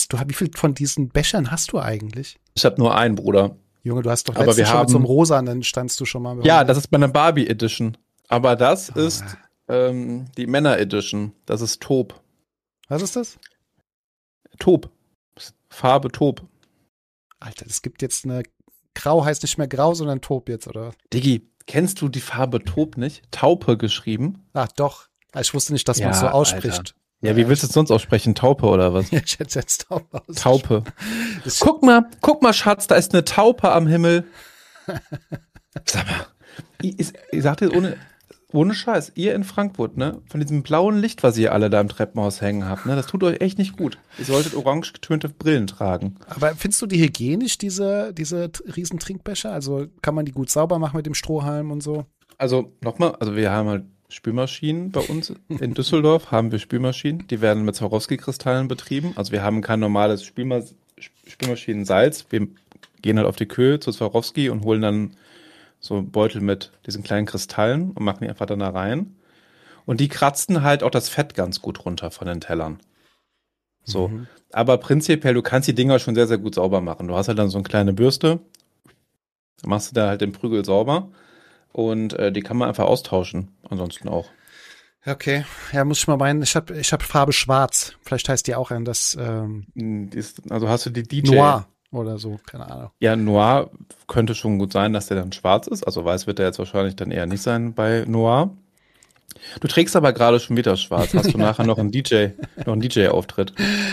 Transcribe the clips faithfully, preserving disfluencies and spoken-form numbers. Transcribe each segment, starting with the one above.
hast du, wie viel von diesen Bechern hast du eigentlich? Ich habe nur einen, Bruder. Junge, du hast doch Aber letztens wir schon haben, mit so einem rosanen standst du schon mal. ja, das ist meine Barbie Edition. Aber das Oh, ist ähm, die Männer Edition. Das ist Taub. was ist das? Taub. Farbe Taub. Alter, es gibt jetzt eine, Grau heißt nicht mehr Grau, sondern Taub jetzt, oder? Diggi, kennst du die Farbe Taub nicht? Taupe geschrieben. Ach doch, ich wusste nicht, dass man es Ja, so ausspricht. Alter. Ja, wie willst du es sonst aussprechen? Taupe oder was? Ich hätte jetzt Taub aus. Taupe. Das- Guck mal, guck mal, Schatz, da ist eine Taupe am Himmel. Sag mal, ich, ich, ich sag dir ohne, ohne Scheiß, ihr in Frankfurt, ne, von diesem blauen Licht, was ihr alle da im Treppenhaus hängen habt, ne, das tut euch echt nicht gut. Ihr solltet orange getönte Brillen tragen. Aber findest du die hygienisch, diese, diese t- riesen Trinkbecher? Also kann man die gut sauber machen mit dem Strohhalm und so? Also nochmal, also wir haben halt Spülmaschinen bei uns in Düsseldorf, haben wir Spülmaschinen, die werden mit Swarovski-Kristallen betrieben. Also wir haben kein normales Spülma Spülmaschinensalz. Wir gehen halt auf die Kühe zu Swarovski und holen dann so einen Beutel mit diesen kleinen Kristallen und machen die einfach dann da rein. Und die kratzen halt auch das Fett ganz gut runter von den Tellern. So. Mhm. Aber prinzipiell, du kannst die Dinger schon sehr, sehr gut sauber machen. Du hast halt dann so eine kleine Bürste, dann machst du da halt den Prügel sauber und äh, die kann man einfach austauschen. Ansonsten auch. Okay, ja, muss ich mal meinen, ich habe ich hab Farbe Schwarz. Vielleicht heißt die auch anders ähm, Die ist, also hast du die D J. Noir oder so, keine Ahnung. Ja, Noir könnte schon gut sein, dass der dann schwarz ist. Also weiß wird der jetzt wahrscheinlich dann eher nicht sein bei Noir. Du trägst aber gerade schon wieder schwarz. Hast du nachher noch einen D J, noch einen D J-Auftritt?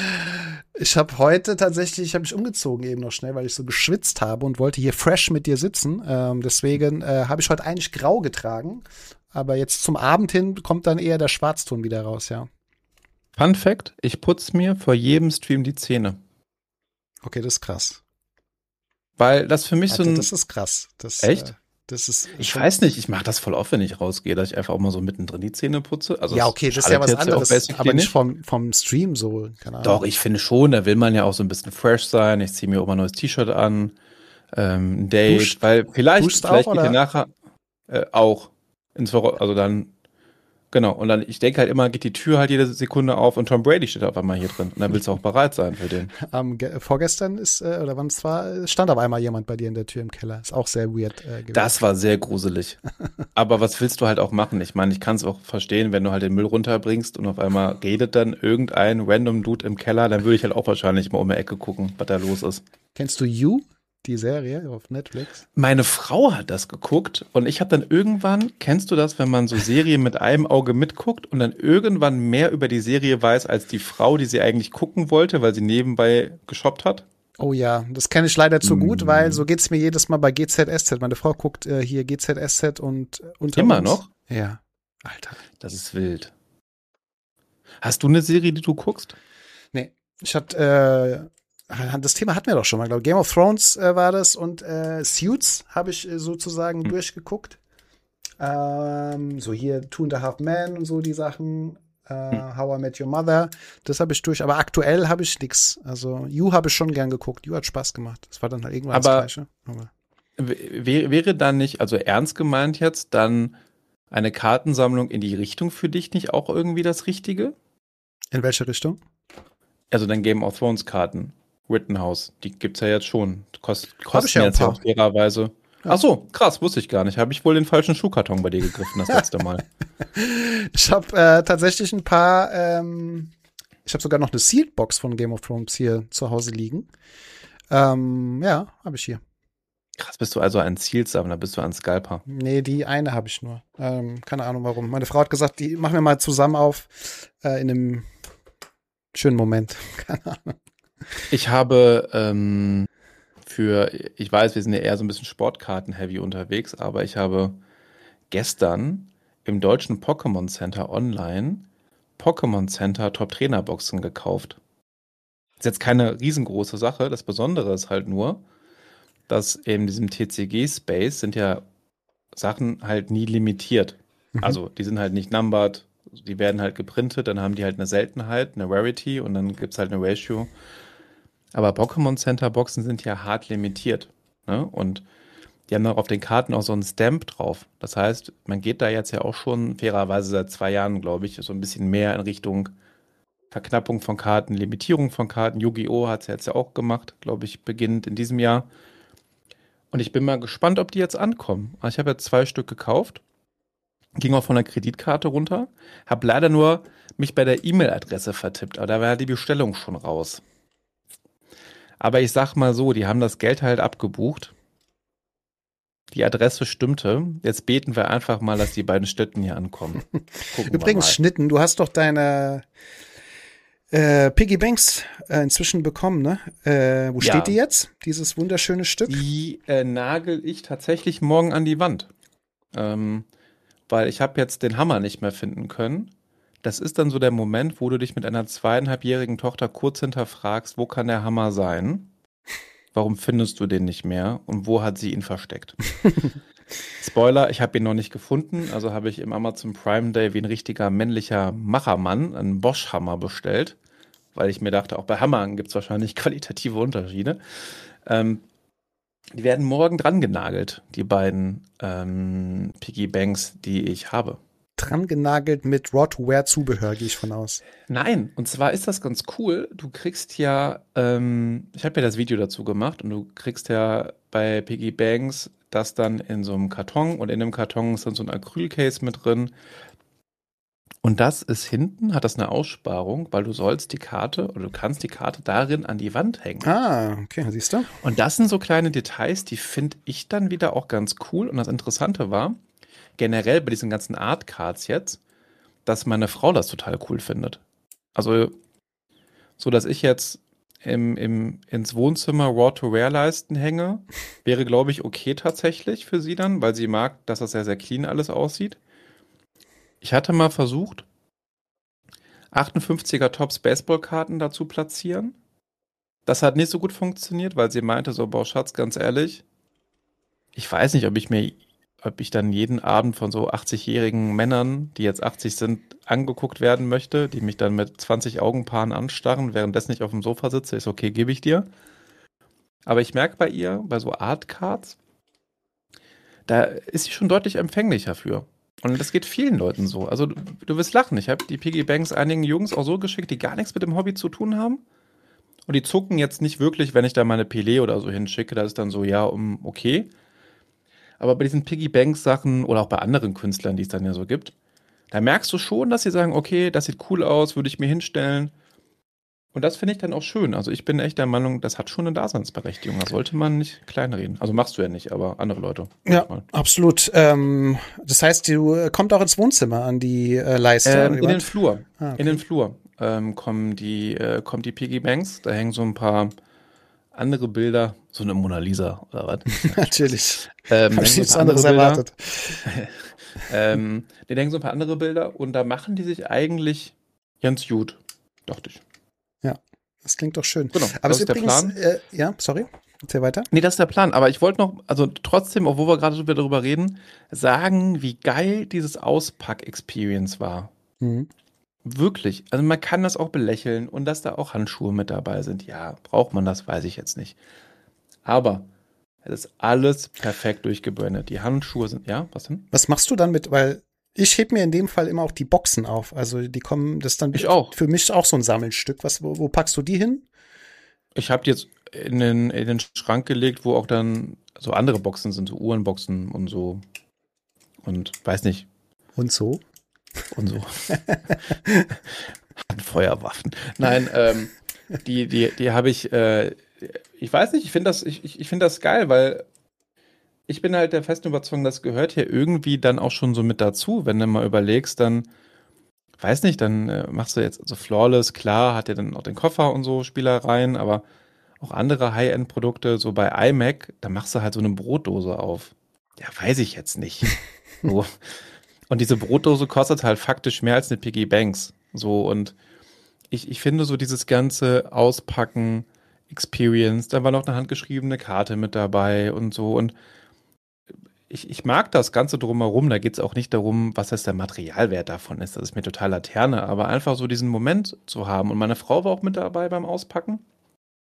Ich habe heute tatsächlich, ich habe mich umgezogen eben noch schnell, weil ich so geschwitzt habe und wollte hier fresh mit dir sitzen. Ähm, deswegen äh, habe ich heute eigentlich grau getragen. Aber jetzt zum Abend hin kommt dann eher der Schwarzton wieder raus, ja. Fun Fact, ich putze mir vor jedem Stream die Zähne. Okay, das ist krass. Weil das für mich Alter, so ein... das ist krass. Das, Echt? Äh, das ist Ich schon- weiß nicht, ich mache das voll oft, wenn ich rausgehe, dass ich einfach auch mal so mittendrin die Zähne putze. Also ja, es okay, das ist schadet ja was jetzt auch anderes, basically aber nicht nicht. vom, vom Stream so, keine Ahnung. Doch, ich finde schon, da will man ja auch so ein bisschen fresh sein. Ich ziehe mir auch mal ein neues T-Shirt an, ähm, ein Date, Duscht- weil vielleicht, duscht vielleicht auch, geht ihr oder? nachher äh, auch ins Vora- also dann, genau, und dann, ich denke halt immer, geht die Tür halt jede Sekunde auf und Tom Brady steht auf einmal hier drin. Und dann willst du auch bereit sein für den. Ähm, ge- vorgestern ist, äh, oder wann es war, stand auf einmal jemand bei dir in der Tür im Keller. Ist auch sehr weird äh, gewesen. Das war sehr gruselig. Aber was willst du halt auch machen? Ich meine, ich kann es auch verstehen, wenn du halt den Müll runterbringst und auf einmal redet dann irgendein random Dude im Keller, dann würde ich halt auch wahrscheinlich mal um die Ecke gucken, was da los ist. Kennst du You, die Serie auf Netflix? Meine Frau hat das geguckt und ich habe dann irgendwann, kennst du das, wenn man so Serien mit einem Auge mitguckt und dann irgendwann mehr über die Serie weiß als die Frau, die sie eigentlich gucken wollte, weil sie nebenbei geshoppt hat? Oh ja, das kenne ich leider zu gut, Mm. weil so geht's mir jedes Mal bei G Z S Z. Meine Frau guckt äh, hier G Z S Z und äh, unter Immer uns. noch? Ja. Alter. Das ist wild. Hast du eine Serie, die du guckst? Nee, ich hatte, äh, das Thema hatten wir doch schon mal, glaube ich. Game of Thrones äh, war das und äh, Suits habe ich äh, sozusagen Hm. durchgeguckt. Ähm, so hier Two and a Half Men und so die Sachen. Äh, Hm. How I Met Your Mother, das habe ich durch. Aber aktuell habe ich nix. Also You habe ich schon gern geguckt. You hat Spaß gemacht. Das war dann halt irgendwann Aber- das Gleiche. Aber W wäre dann nicht, also ernst gemeint jetzt, dann eine Kartensammlung in die Richtung für dich nicht auch irgendwie das Richtige? in welche Richtung? Also dann Game of Thrones Karten, Rittenhouse, die gibt's ja jetzt schon. Kost, Hab ich kosten ja ein jetzt ja paar. auch fairerweise. Ja. Ach so, krass, wusste ich gar nicht. Habe ich wohl den falschen Schuhkarton bei dir gegriffen das letzte Mal. Ich habe äh, tatsächlich ein paar, ähm, ich habe sogar noch eine Sealed Box von Game of Thrones hier zu Hause liegen. Ähm, ja, habe ich hier. Krass, bist du also ein Zielsammler, bist du ein Scalper. Nee, die eine habe ich nur. Ähm, keine Ahnung warum. Meine Frau hat gesagt, die machen wir mal zusammen auf äh, in einem schönen Moment. Keine Ahnung. Ich habe ähm, für, ich weiß, wir sind ja eher so ein bisschen Sportkarten-heavy unterwegs, aber ich habe gestern im deutschen Pokémon Center online Pokémon Center Top-Trainer-Boxen gekauft. Ist jetzt keine riesengroße Sache. Das Besondere ist halt nur, dass in diesem T C G-Space sind ja Sachen halt nie limitiert. Mhm. Also die sind halt nicht numbered, die werden halt geprintet, dann haben die halt eine Seltenheit, eine Rarity und dann gibt's halt eine Ratio. Aber Pokémon Center Boxen sind ja hart limitiert. Ne? Und die haben auch auf den Karten auch so einen Stamp drauf. Das heißt, man geht da jetzt ja auch schon fairerweise seit zwei Jahren, glaube ich, so ein bisschen mehr in Richtung Verknappung von Karten, Limitierung von Karten. Yu-Gi-Oh! Hat es ja jetzt ja auch gemacht, glaube ich, beginnend in diesem Jahr. Und ich bin mal gespannt, ob die jetzt ankommen. Also ich habe jetzt zwei Stück gekauft, ging auch von der Kreditkarte runter, habe leider nur mich bei der E-Mail-Adresse vertippt, aber da war die Bestellung schon raus. Aber ich sag mal so, die haben das Geld halt abgebucht. Die Adresse stimmte. Jetzt beten wir einfach mal, dass die beiden Schnitten hier ankommen. Gucken Übrigens, Schnitten, du hast doch deine äh, Piggy Banks äh, inzwischen bekommen, ne? Äh, wo Ja. steht die jetzt, dieses wunderschöne Stück? Die äh, nagel ich tatsächlich morgen an die Wand. Ähm, weil ich habe jetzt den Hammer nicht mehr finden können. Das ist dann so der Moment, wo du dich mit einer zweieinhalbjährigen Tochter kurz hinterfragst, wo kann der Hammer sein? Warum findest du den nicht mehr? Und wo hat sie ihn versteckt? Spoiler, ich habe ihn noch nicht gefunden. Also habe ich im Amazon Prime Day wie ein richtiger männlicher Machermann einen Bosch-Hammer bestellt. Weil ich mir dachte, auch bei Hammern gibt es wahrscheinlich qualitative Unterschiede. Ähm, die werden morgen dran genagelt, die beiden ähm, Piggy Banks, die ich habe. Dran genagelt mit Raw-to-Wear-Zubehör, gehe ich von aus. Nein, und zwar ist das ganz cool. Du kriegst ja, ähm, ich habe ja das Video dazu gemacht und du kriegst ja bei Piggy Banks das dann in so einem Karton und in dem Karton ist dann so ein Acrylcase mit drin. Und das ist hinten, hat das eine Aussparung, weil du sollst die Karte oder du kannst die Karte darin an die Wand hängen. Ah, okay, siehst du? Und das sind so kleine Details, die finde ich dann wieder auch ganz cool. Und das Interessante war, generell bei diesen ganzen Art Cards jetzt, dass meine Frau das total cool findet. Also, so dass ich jetzt im, im, ins Wohnzimmer Raw-to-Wear-Leisten hänge, wäre, glaube ich, okay tatsächlich für sie dann, weil sie mag, dass das sehr, sehr clean alles aussieht. Ich hatte mal versucht, achtundfünfziger Tops Baseballkarten dazu platzieren. Das hat nicht so gut funktioniert, weil sie meinte so, boah, Schatz, ganz ehrlich, ich weiß nicht, ob ich mir, ob ich dann jeden Abend von so achtzig-jährigen Männern, die jetzt achtzig sind, angeguckt werden möchte, die mich dann mit zwanzig Augenpaaren anstarren, währenddessen ich auf dem Sofa sitze. Ist okay, gebe ich dir. Aber ich merke bei ihr, bei so Art Cards, da ist sie schon deutlich empfänglicher für. Und das geht vielen Leuten so. Also du, du wirst lachen. Ich habe die Piggy Banks einigen Jungs auch so geschickt, die gar nichts mit dem Hobby zu tun haben. Und die zucken jetzt nicht wirklich, wenn ich da meine Pelé oder so hinschicke. Da ist dann so, ja, um, okay. Aber bei diesen Piggy Banks Sachen oder auch bei anderen Künstlern, die es dann ja so gibt, da merkst du schon, dass sie sagen, okay, das sieht cool aus, würde ich mir hinstellen. Und das finde ich dann auch schön. Also ich bin echt der Meinung, das hat schon eine Daseinsberechtigung. Da sollte man nicht kleinreden. Also machst du ja nicht, aber andere Leute. Ja, absolut. Ähm, das heißt, du äh, kommt auch ins Wohnzimmer an die äh, Leiste. Ähm, oder in was? den Flur. Ah, okay. In den Flur ähm, kommen die, äh, kommt die Piggy Banks. Da hängen so ein paar andere Bilder. So eine Mona Lisa oder was? Natürlich. Ähm, Habe ich hängen nichts so ein paar anderes andere erwartet. Bilder. ähm, die hängen so ein paar andere Bilder und da machen die sich eigentlich ganz gut, dachte ich. Ja, das klingt doch schön. Genau, Aber das es ist der übrigens, Plan. äh, ja, sorry, erzähl weiter. Nee, das ist der Plan. Aber ich wollte noch, also trotzdem, obwohl wir gerade so wieder darüber reden, sagen, wie geil dieses Auspack-Experience war. Mhm. Wirklich. Also man kann das auch belächeln und dass da auch Handschuhe mit dabei sind. Ja, braucht man das, weiß ich jetzt nicht. Aber es ist alles perfekt durchgebrandet. Die Handschuhe sind, ja, was denn? Was machst du dann mit, weil ich heb mir in dem Fall immer auch die Boxen auf. Also die kommen, das ist dann Ich auch. für mich auch so ein Sammelstück. Was, wo, wo packst du die hin? Ich habe die jetzt in den, in den Schrank gelegt, wo auch dann so andere Boxen sind, so Uhrenboxen und so. Und weiß nicht. Und so? Und so. Feuerwaffen. Nein, ähm, die, die, die habe ich, äh, ich weiß nicht, ich finde das, ich, ich finde das geil, weil ich bin halt der festen Überzeugung, das gehört hier irgendwie dann auch schon so mit dazu, wenn du mal überlegst, dann, weiß nicht, dann äh, machst du jetzt, also Flawless, klar, hat ja dann auch den Koffer und so Spielereien, aber auch andere High-End-Produkte, so bei iMac, da machst du halt so eine Brotdose auf. Ja, weiß ich jetzt nicht. So. Und diese Brotdose kostet halt faktisch mehr als eine Piggy Banks. So, und ich, ich finde so dieses ganze Auspacken, Experience, da war noch eine handgeschriebene Karte mit dabei und so. Und ich, ich mag das Ganze drumherum. Da geht es auch nicht darum, was jetzt der Materialwert davon ist. Das ist mir total Laterne. Aber einfach so diesen Moment zu haben. Und meine Frau war auch mit dabei beim Auspacken.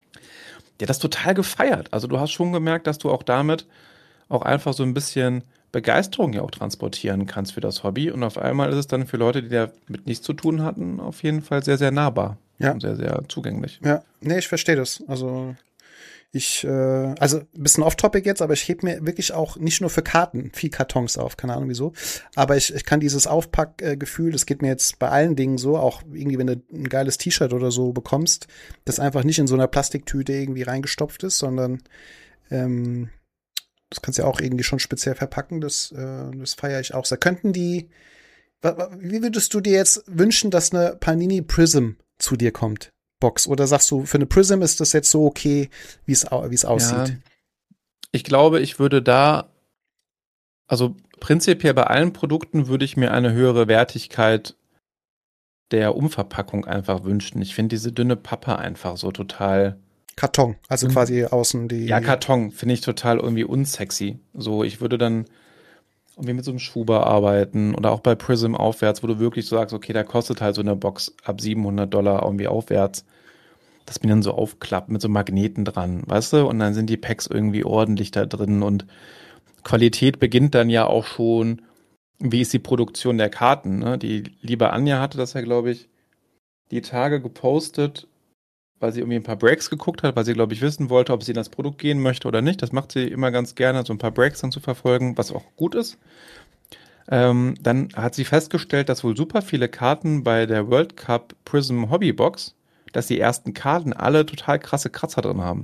Die hat das total gefeiert. Also du hast schon gemerkt, dass du auch damit auch einfach so ein bisschen Begeisterung ja auch transportieren kannst für das Hobby. Und auf einmal ist es dann für Leute, die damit nichts zu tun hatten, auf jeden Fall sehr, sehr nahbar. Ja. Und sehr, sehr zugänglich. Ja, nee, ich verstehe das. Also ich, äh, also ein bisschen off-topic jetzt, aber ich heb mir wirklich auch nicht nur für Karten viel Kartons auf, keine Ahnung wieso. Aber ich, ich kann dieses Aufpackgefühl, das geht mir jetzt bei allen Dingen so, auch irgendwie, wenn du ein geiles T-Shirt oder so bekommst, das einfach nicht in so einer Plastiktüte irgendwie reingestopft ist, sondern ähm, das kannst du ja auch irgendwie schon speziell verpacken, das, äh, das feiere ich auch sehr. Könnten die, wie würdest du dir jetzt wünschen, dass eine Panini Prism zu dir kommt? Box? Oder sagst du, für eine Prism ist das jetzt so okay, wie es wie es aussieht? Ja, ich glaube, ich würde da, also prinzipiell bei allen Produkten würde ich mir eine höhere Wertigkeit der Umverpackung einfach wünschen. Ich finde diese dünne Pappe einfach so total. Karton, also Mhm. quasi außen die. Ja, Karton finde ich total irgendwie unsexy. So, ich würde dann irgendwie mit so einem Schuber arbeiten oder auch bei Prism aufwärts, wo du wirklich so sagst, okay, da kostet halt so eine Box ab siebenhundert Dollar irgendwie aufwärts. Das mir dann so aufklappt mit so Magneten dran, weißt du? Und dann sind die Packs irgendwie ordentlich da drin und Qualität beginnt dann ja auch schon, wie ist die Produktion der Karten, ne? Die liebe Anja hatte das ja, glaube ich, die Tage gepostet, weil sie irgendwie ein paar Breaks geguckt hat, weil sie, glaube ich, wissen wollte, ob sie in das Produkt gehen möchte oder nicht. Das macht sie immer ganz gerne, so ein paar Breaks dann zu verfolgen, was auch gut ist. Ähm, dann hat sie festgestellt, dass wohl super viele Karten bei der World Cup Prism Hobbybox, dass die ersten Karten alle total krasse Kratzer drin haben.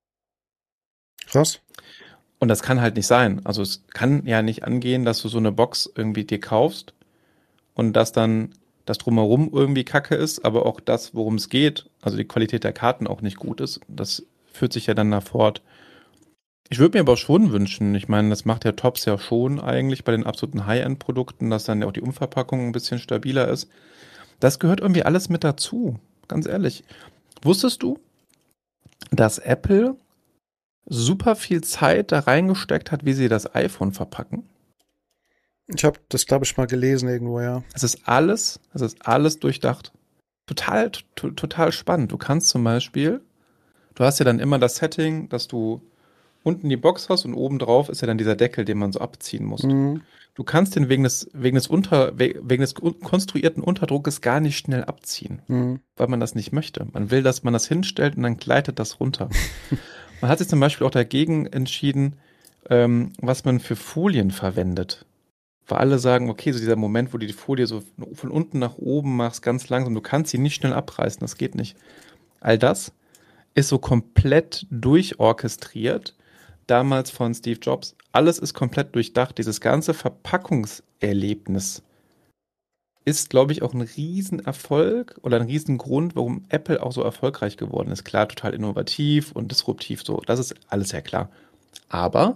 Krass. Und das kann halt nicht sein. Also es kann ja nicht angehen, dass du so eine Box irgendwie dir kaufst und dass dann das Drumherum irgendwie kacke ist, aber auch das, worum es geht, also die Qualität der Karten auch nicht gut ist. Das führt sich ja dann nach fort. Ich würde mir aber schon wünschen, ich meine, das macht ja Topps ja schon eigentlich bei den absoluten High-End-Produkten, dass dann ja auch die Umverpackung ein bisschen stabiler ist. Das gehört irgendwie alles mit dazu, ganz ehrlich. Wusstest du, dass Apple super viel Zeit da reingesteckt hat, wie sie das iPhone verpacken? Ich habe das, glaube ich, mal gelesen irgendwo, ja. Es ist alles, es ist alles durchdacht. Total, to- total spannend. Du kannst zum Beispiel, du hast ja dann immer das Setting, dass du unten die Box hast und oben drauf ist ja dann dieser Deckel, den man so abziehen muss. Mhm. Du kannst den wegen des, wegen des, unter, we- wegen des un- konstruierten Unterdruckes gar nicht schnell abziehen, Mhm. weil man das nicht möchte. Man will, dass man das hinstellt und dann gleitet das runter. Man hat sich zum Beispiel auch dagegen entschieden, ähm, was man für Folien verwendet. Weil alle sagen, okay, so dieser Moment, wo du die Folie so von unten nach oben machst, ganz langsam, du kannst sie nicht schnell abreißen, das geht nicht. All das ist so komplett durchorchestriert, damals von Steve Jobs. Alles ist komplett durchdacht. Dieses ganze Verpackungserlebnis ist, glaube ich, auch ein Riesenerfolg oder ein Riesengrund, warum Apple auch so erfolgreich geworden ist. Klar, total innovativ und disruptiv so. Das ist alles ja klar. Aber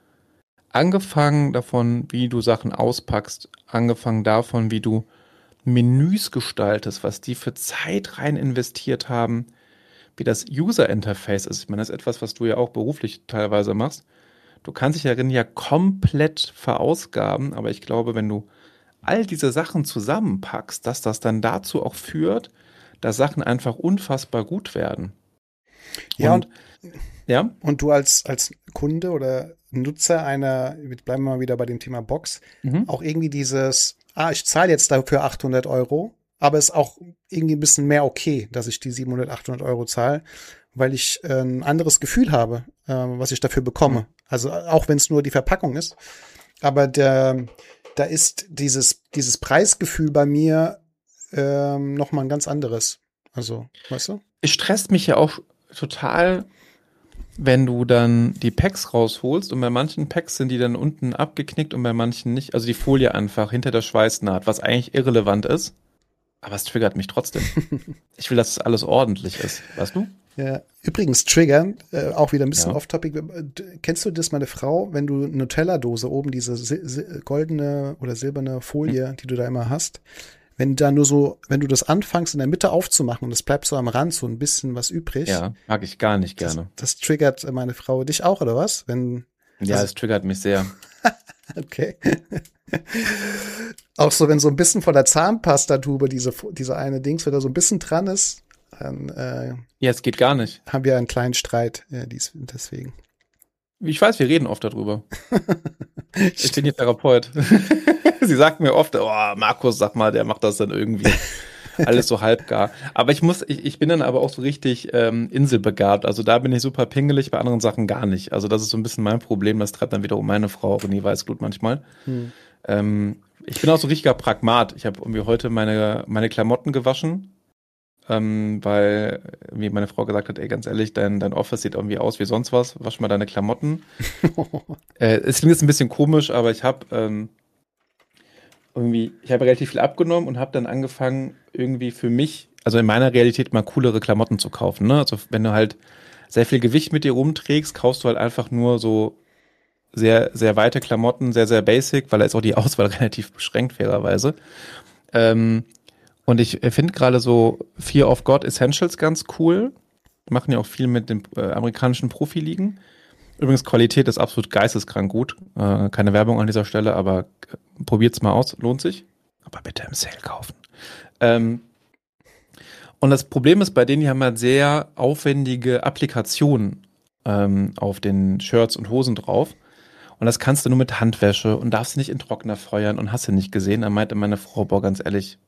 angefangen davon, wie du Sachen auspackst, angefangen davon, wie du Menüs gestaltest, was die für Zeit rein investiert haben, wie das User-Interface ist. Ich meine, das ist etwas, was du ja auch beruflich teilweise machst. Du kannst dich darin ja komplett verausgaben, aber ich glaube, wenn du all diese Sachen zusammenpackst, dass das dann dazu auch führt, dass Sachen einfach unfassbar gut werden. Ja, und, ja? Und du als, als Kunde oder Nutzer einer, wir bleiben mal wieder bei dem Thema Box, Mhm. auch irgendwie dieses, ah, ich zahle jetzt dafür achthundert Euro, aber es ist auch irgendwie ein bisschen mehr okay, dass ich die siebenhundert, achthundert Euro zahle, weil ich äh, ein anderes Gefühl habe, äh, was ich dafür bekomme. Mhm. Also auch wenn es nur die Verpackung ist. Aber der, da ist dieses, dieses Preisgefühl bei mir ähm, noch mal ein ganz anderes. Also, weißt du? Es stresst mich ja auch total, wenn du dann die Packs rausholst und bei manchen Packs sind die dann unten abgeknickt und bei manchen nicht. Also die Folie einfach hinter der Schweißnaht, was eigentlich irrelevant ist. Aber es triggert mich trotzdem. Ich will, dass es alles ordentlich ist, weißt du? Ja, übrigens, triggern, äh, auch wieder ein bisschen Ja. off-topic. Äh, Kennst du das, meine Frau, wenn du eine Nutella-Dose oben, diese si si goldene oder silberne Folie, Hm. die du da immer hast, wenn da nur so, wenn du das anfängst in der Mitte aufzumachen und es bleibt so am Rand so ein bisschen was übrig, Ja, mag ich gar nicht das, gerne. das triggert meine Frau dich auch, oder was? Wenn, Ja, also- es triggert mich sehr. okay. Auch so, wenn so ein bisschen von der Zahnpastatube diese, diese eine Dings, wenn da so ein bisschen dran ist, dann äh, Ja, es geht gar nicht. haben wir einen kleinen Streit, äh, dies, deswegen. Ich weiß, wir reden oft darüber. Ich bin ihr Therapeut. Sie sagt mir oft, oh, Markus, sag mal, der macht das dann irgendwie. Alles so halbgar. Aber ich muss, ich, ich bin dann aber auch so richtig ähm, inselbegabt. Also da bin ich super pingelig, bei anderen Sachen gar nicht. Also das ist so ein bisschen mein Problem. Das treibt dann wiederum meine Frau auch in die Weißglut manchmal. Hm. Ähm, ich bin auch so richtiger Pragmat. Ich habe irgendwie heute meine, meine Klamotten gewaschen, ähm, weil wie meine Frau gesagt hat, ey, ganz ehrlich, dein, dein Office sieht irgendwie aus wie sonst was. Wasch mal deine Klamotten. äh, es klingt jetzt ein bisschen komisch, aber ich habe ähm, irgendwie, ich habe relativ viel abgenommen und habe dann angefangen, irgendwie für mich, also in meiner Realität mal coolere Klamotten zu kaufen. Ne? Also wenn du halt sehr viel Gewicht mit dir rumträgst, kaufst du halt einfach nur so sehr, sehr weite Klamotten, sehr, sehr basic, weil da ist auch die Auswahl relativ beschränkt, fairerweise. Ähm, und ich finde gerade so Fear of God Essentials ganz cool. Machen ja auch viel mit den äh, amerikanischen Profiligen. Übrigens, Qualität ist absolut geisteskrank gut. Äh, keine Werbung an dieser Stelle, aber äh, probiert's mal aus, lohnt sich. Aber bitte im Sale kaufen. Ähm, und das Problem ist bei denen, die haben halt sehr aufwendige Applikationen ähm, auf den Shirts und Hosen drauf. Und das kannst du nur mit Handwäsche und darfst nicht in Trockner feuern und hast du nicht gesehen. Da meinte meine Frau, boah, ganz ehrlich,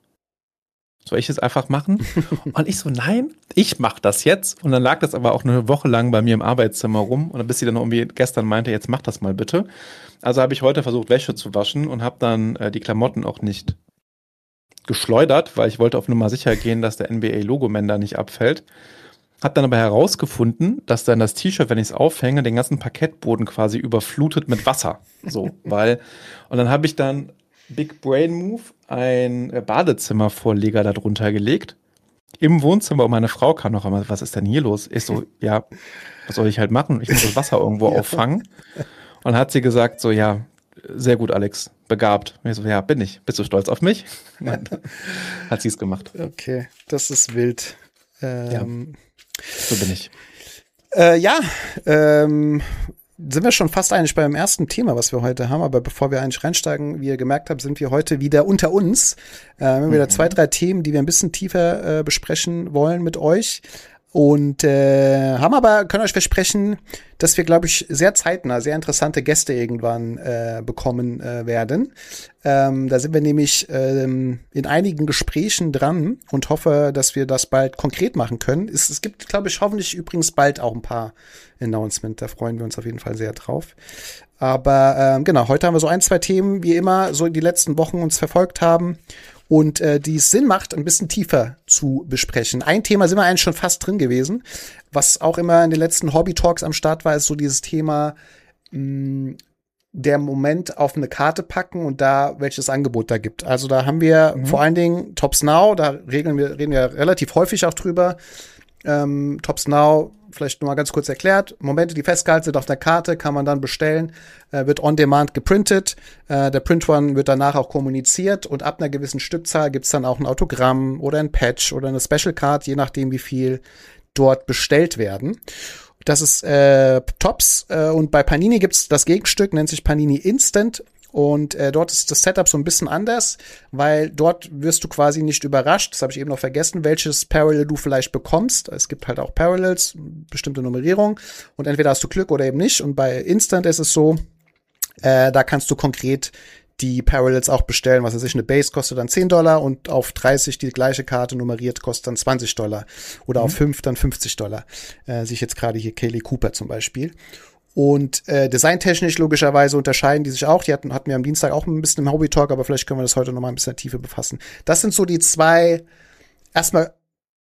soll ich es einfach machen? Und ich so, nein, ich mach das jetzt. Und dann lag das aber auch eine Woche lang bei mir im Arbeitszimmer rum. Und dann bis sie dann irgendwie gestern meinte, jetzt mach das mal bitte. Also habe ich heute versucht, Wäsche zu waschen und habe dann äh, die Klamotten auch nicht geschleudert, weil ich wollte auf Nummer sicher gehen, dass der N B A-Logoman da nicht abfällt. Hab dann aber herausgefunden, dass dann das T-Shirt, wenn ich es aufhänge, den ganzen Parkettboden quasi überflutet mit Wasser. So, weil, und dann habe ich dann Big Brain Move ein Badezimmervorleger da drunter gelegt. Im Wohnzimmer und meine Frau kam noch einmal, was ist denn hier los? Ich so, ja, was soll ich halt machen? Ich muss das Wasser irgendwo ja. auffangen. Und hat sie gesagt, so, ja, sehr gut, Alex, begabt. Und ich so, ja, bin ich. Bist du stolz auf mich? Nein, hat sie es gemacht. Okay, das ist wild. Ähm, ja. So bin ich. Äh, ja, ähm, sind wir schon fast eigentlich beim ersten Thema, was wir heute haben. Aber bevor wir eigentlich reinsteigen, wie ihr gemerkt habt, sind wir heute wieder unter uns. Äh, wir haben mhm. wieder zwei, drei Themen, die wir ein bisschen tiefer äh, besprechen wollen mit euch. Und äh, haben aber, können euch versprechen, dass wir, glaube ich, sehr zeitnah sehr interessante Gäste irgendwann äh, bekommen äh, werden. Ähm, da sind wir nämlich ähm, in einigen Gesprächen dran und hoffe, dass wir das bald konkret machen können. Es, es gibt, glaube ich, hoffentlich übrigens bald auch ein paar Announcements. Da freuen wir uns auf jeden Fall sehr drauf. Aber ähm, genau, heute haben wir so ein, zwei Themen, wie immer, so in die letzten Wochen uns verfolgt haben. Und äh, die es Sinn macht, ein bisschen tiefer zu besprechen. Ein Thema sind wir eigentlich schon fast drin gewesen, was auch immer in den letzten Hobby-Talks am Start war, ist so dieses Thema mh, der Moment auf eine Karte packen und da welches Angebot da gibt. Also da haben wir mhm. vor allen Dingen Tops Now, da regeln wir, reden wir relativ häufig auch drüber. Ähm, Tops Now, vielleicht nur mal ganz kurz erklärt, Momente, die festgehalten sind auf der Karte, kann man dann bestellen, äh, wird on demand geprintet, äh, der Print-Run wird danach auch kommuniziert und ab einer gewissen Stückzahl gibt's dann auch ein Autogramm oder ein Patch oder eine Special Card, je nachdem wie viel dort bestellt werden. Das ist äh, Tops äh, und bei Panini gibt's das Gegenstück, nennt sich Panini Instant. Und äh, dort ist das Setup so ein bisschen anders, weil dort wirst du quasi nicht überrascht, das habe ich eben noch vergessen, welches Parallel du vielleicht bekommst. Es gibt halt auch Parallels, bestimmte Nummerierung und entweder hast du Glück oder eben nicht. Und bei Instant ist es so, äh, da kannst du konkret die Parallels auch bestellen. Was weiß ich, eine Base kostet dann zehn Dollar und auf dreißig die gleiche Karte nummeriert kostet dann zwanzig Dollar. Oder mhm. auf fünf dann fünfzig Dollar. Äh, sehe ich jetzt gerade hier Kaylee Cooper zum Beispiel. Und äh, designtechnisch logischerweise unterscheiden die sich auch. Die hatten, hatten wir am Dienstag auch ein bisschen im Hobby-Talk, aber vielleicht können wir das heute noch mal ein bisschen tiefer befassen. Das sind so die zwei. Erstmal,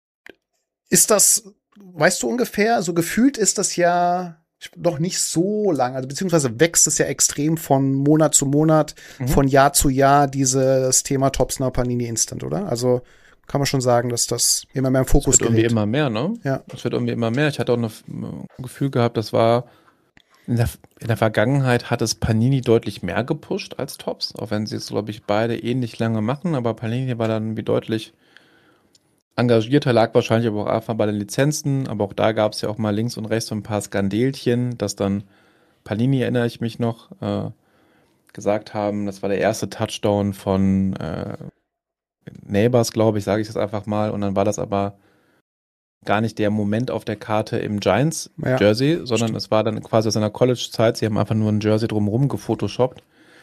ist das, weißt du ungefähr, so gefühlt ist das ja noch nicht so lang, also beziehungsweise wächst es ja extrem von Monat zu Monat, mhm. von Jahr zu Jahr, dieses Thema Tops Now Panini Instant, oder? Also kann man schon sagen, dass das immer mehr im Fokus gerät. Es wird irgendwie immer mehr, ne? Ja. Es wird irgendwie immer mehr. Ich hatte auch noch ein Gefühl gehabt, das war In der, in der Vergangenheit hat es Panini deutlich mehr gepusht als Tops, auch wenn sie es, glaube ich, beide ähnlich lange machen, aber Panini war dann wie deutlich engagierter, lag wahrscheinlich aber auch einfach bei den Lizenzen, aber auch da gab es ja auch mal links und rechts so ein paar Skandelchen, dass dann Panini, erinnere ich mich noch, äh, gesagt haben, das war der erste Touchdown von äh, Neighbors, glaube ich, sage ich das einfach mal, und dann war das aber gar nicht der Moment auf der Karte im Ja, Giants-Jersey, sondern stimmt. es war dann quasi aus seiner College-Zeit. Sie haben einfach nur ein Jersey drumherum gefotoshoppt.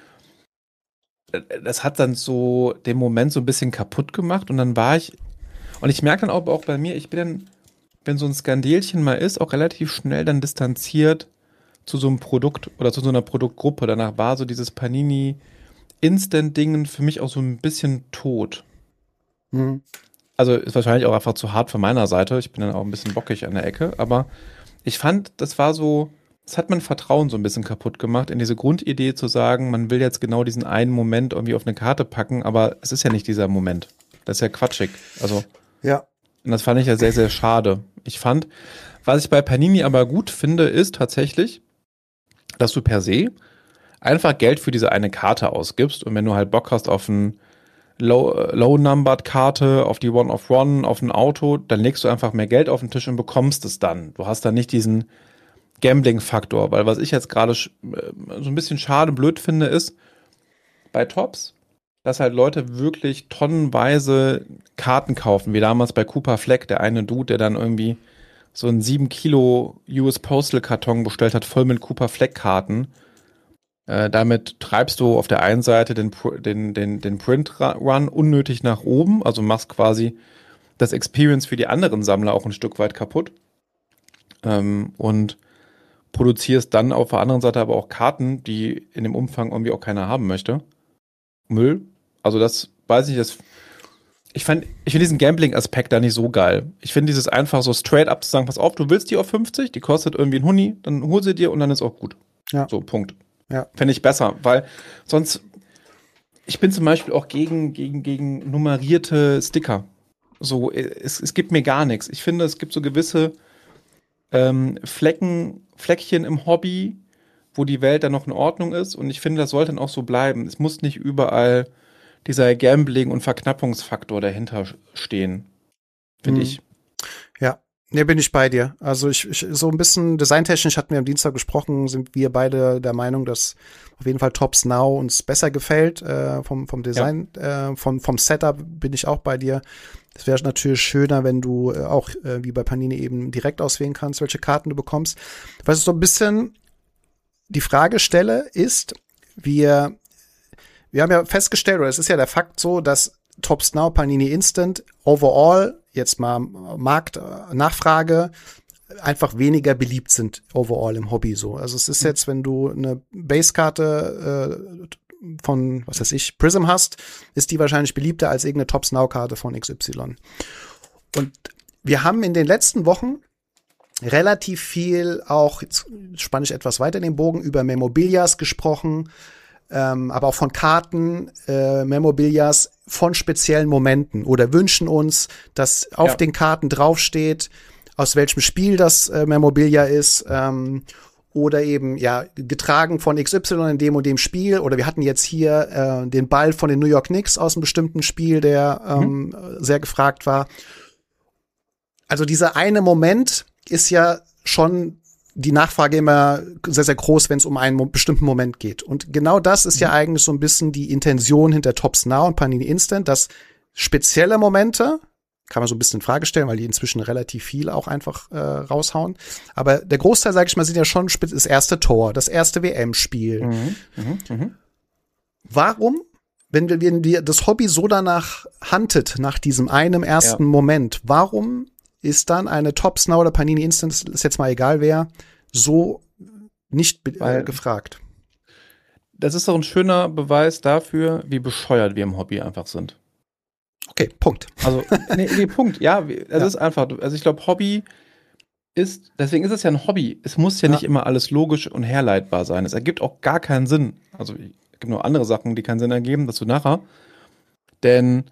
Das hat dann so den Moment so ein bisschen kaputt gemacht und dann war ich, und ich merke dann auch, auch bei mir, ich bin dann, wenn so ein Skandelchen mal ist, auch relativ schnell dann distanziert zu so einem Produkt oder zu so einer Produktgruppe. Danach war so dieses Panini Instant-Dingen für mich auch so ein bisschen tot. Mhm. Also ist wahrscheinlich auch einfach zu hart von meiner Seite. Ich bin dann auch ein bisschen bockig an der Ecke. Aber ich fand, das war so, das hat mein Vertrauen so ein bisschen kaputt gemacht, in diese Grundidee zu sagen, man will jetzt genau diesen einen Moment irgendwie auf eine Karte packen, aber es ist ja nicht dieser Moment. Das ist ja quatschig. Also, Ja. und das fand ich ja sehr, sehr schade. Ich fand, was ich bei Panini aber gut finde, ist tatsächlich, dass du per se einfach Geld für diese eine Karte ausgibst und wenn du halt Bock hast auf ein Low, Low-Numbered Karte, auf die One-of-One, auf ein Auto, dann legst du einfach mehr Geld auf den Tisch und bekommst es dann. Du hast dann nicht diesen Gambling-Faktor, weil was ich jetzt gerade sch- äh, so ein bisschen schade blöd finde, ist bei Tops, dass halt Leute wirklich tonnenweise Karten kaufen, wie damals bei Cooper Fleck, der eine Dude, der dann irgendwie so einen sieben Kilo U S Postal Karton bestellt hat, voll mit Cooper Fleck Karten. Äh, damit treibst du auf der einen Seite den, Pr- den, den, den Print Run unnötig nach oben, also machst quasi das Experience für die anderen Sammler auch ein Stück weit kaputt. Ähm, und produzierst dann auf der anderen Seite aber auch Karten, die in dem Umfang irgendwie auch keiner haben möchte. Müll. Also das weiß ich, das ich fand, ich finde diesen Gambling-Aspekt da nicht so geil. Ich finde dieses einfach so straight up zu sagen, pass auf, du willst die auf fünfzig, die kostet irgendwie ein Huni, dann hol sie dir und dann ist auch gut. Ja. So, Punkt. Ja. Fände ich besser, weil sonst, ich bin zum Beispiel auch gegen, gegen, gegen nummerierte Sticker. So, es, es gibt mir gar nichts. Ich finde, es gibt so gewisse ähm, Flecken, Fleckchen im Hobby, wo die Welt dann noch in Ordnung ist und ich finde, das sollte dann auch so bleiben. Es muss nicht überall dieser Gambling- und Verknappungsfaktor dahinter stehen, finde Mhm. ich. Ja, ne, bin ich bei dir. Also ich, ich so ein bisschen designtechnisch hatten wir am Dienstag gesprochen, sind wir beide der Meinung, dass auf jeden Fall Tops Now uns besser gefällt äh, vom vom Design, ja. äh, vom vom Setup bin ich auch bei dir. Es wäre natürlich schöner, wenn du äh, auch äh, wie bei Panini eben direkt auswählen kannst, welche Karten du bekommst. Was ich so ein bisschen die Frage stelle, ist, wir wir haben ja festgestellt, oder es ist ja der Fakt so, dass Tops Now, Panini Instant, overall, jetzt mal Marktnachfrage, einfach weniger beliebt sind overall im Hobby so. Also es ist jetzt, wenn du eine Basekarte äh, von, was weiß ich, Prism hast, ist die wahrscheinlich beliebter als irgendeine Tops Now-Karte von X Y. Und wir haben in den letzten Wochen relativ viel auch, jetzt spanne ich etwas weiter den Bogen, über Memorabilias gesprochen, Ähm, aber auch von Karten, äh, Memorabilias, von speziellen Momenten oder wünschen uns, dass auf Ja. den Karten draufsteht, aus welchem Spiel das äh, Memorabilia ist, ähm, oder eben ja getragen von X Y in dem und dem Spiel. Oder wir hatten jetzt hier äh, den Ball von den New York Knicks aus einem bestimmten Spiel, der ähm, mhm. sehr gefragt war. Also dieser eine Moment ist ja schon die Nachfrage immer sehr, sehr groß, wenn es um einen mo- bestimmten Moment geht. Und genau das ist mhm. ja eigentlich so ein bisschen die Intention hinter Tops Now und Panini Instant, dass spezielle Momente, kann man so ein bisschen in Frage stellen, weil die inzwischen relativ viel auch einfach äh, raushauen. Aber der Großteil, sage ich mal, sind ja schon das erste Tor, das erste W M-Spiel. Mhm. Mhm. Mhm. Warum, wenn wir, wenn wir das Hobby so danach huntet, nach diesem einem ersten ja. Moment, warum ist dann eine Tops Now oder Panini Instant, ist jetzt mal egal wer, so nicht be- äh, gefragt? Das ist doch ein schöner Beweis dafür, wie bescheuert wir im Hobby einfach sind. Okay, Punkt. Also, nee, nee Punkt. Ja, es ja. ist einfach, also ich glaube, Hobby ist, deswegen ist es ja ein Hobby. Es muss ja, ja nicht immer alles logisch und herleitbar sein. Es ergibt auch gar keinen Sinn. Also, es gibt nur andere Sachen, die keinen Sinn ergeben, dazu nachher. Denn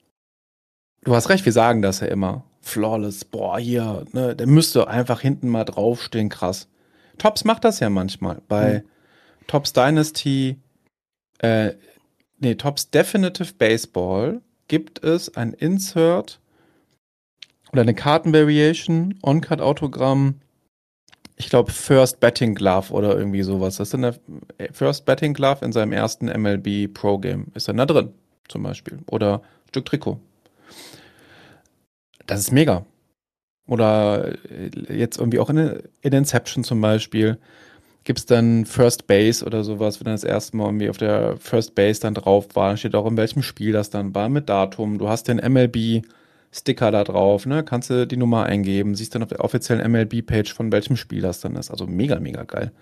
du hast recht, wir sagen das ja immer. Flawless, boah, hier, ne, der müsste einfach hinten mal draufstehen, krass. Tops macht das ja manchmal. Bei hm. Tops Dynasty, äh, nee, Tops Definitive Baseball gibt es ein Insert oder eine Kartenvariation, On-Card-Autogramm, ich glaube First Batting Glove oder irgendwie sowas. Das ist in der First Batting Glove in seinem ersten M L B Pro Game. Ist dann da drin, zum Beispiel. Oder ein Stück Trikot. Das ist mega. Oder jetzt irgendwie auch in, in Inception zum Beispiel gibt es dann First Base oder sowas, wenn dann das erste Mal irgendwie auf der First Base dann drauf war, dann steht auch in welchem Spiel das dann war, mit Datum. Du hast den M L B-Sticker da drauf, ne? Kannst du die Nummer eingeben, siehst dann auf der offiziellen M L B-Page, von welchem Spiel das dann ist. Also mega, mega geil.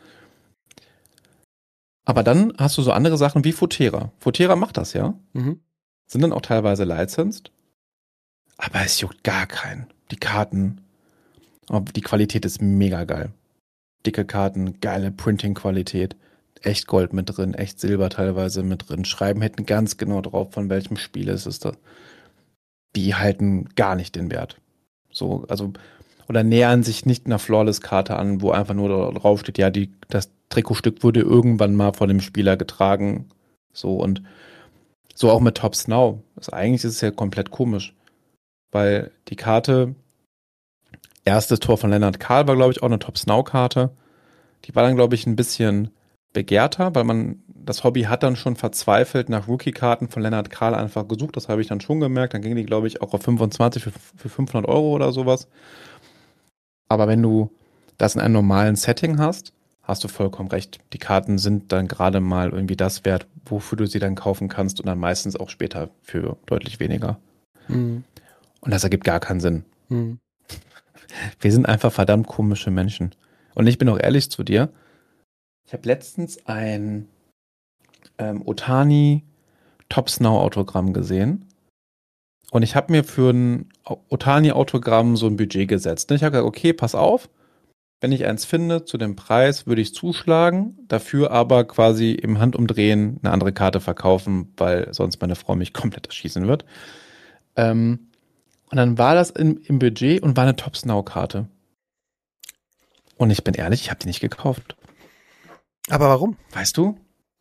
Aber dann hast du so andere Sachen wie Futera. Futera macht das, ja? Mhm. Sind dann auch teilweise licensed. Aber es juckt gar keinen. Die Karten, aber die Qualität ist mega geil. Dicke Karten, geile Printing-Qualität, echt Gold mit drin, echt Silber teilweise mit drin. Schreiben hätten ganz genau drauf, von welchem Spiel es ist. Das. Die halten gar nicht den Wert. So, also, oder nähern sich nicht einer Flawless-Karte an, wo einfach nur drauf steht, ja, die, das Trikotstück wurde irgendwann mal von dem Spieler getragen. So, und so auch mit Topps Now. Also eigentlich ist es ja komplett komisch. Weil die Karte, erstes Tor von Lennart Kahl war, glaube ich, auch eine Topps Now-Karte. Die war dann, glaube ich, ein bisschen begehrter, weil man das Hobby hat dann schon verzweifelt nach Rookie-Karten von Lennart Kahl einfach gesucht. Das habe ich dann schon gemerkt. Dann ging die, glaube ich, auch auf fünfundzwanzig für, für fünfhundert Euro oder sowas. Aber wenn du das in einem normalen Setting hast, hast du vollkommen recht. Die Karten sind dann gerade mal irgendwie das wert, wofür du sie dann kaufen kannst und dann meistens auch später für deutlich weniger. Mhm. Und das ergibt gar keinen Sinn. Mhm. Wir sind einfach verdammt komische Menschen. Und ich bin auch ehrlich zu dir. Ich habe letztens ein ähm, Ohtani Topps Now Autogramm gesehen. Und ich habe mir für ein Ohtani Autogramm so ein Budget gesetzt. Ich habe gesagt, okay, pass auf. Wenn ich eins finde, zu dem Preis würde ich zuschlagen, dafür aber quasi im Handumdrehen eine andere Karte verkaufen, weil sonst meine Frau mich komplett erschießen wird. Ähm, und dann war das in, im Budget und war eine Topps Now Karte. Und ich bin ehrlich, ich habe die nicht gekauft. Aber warum? Weißt du?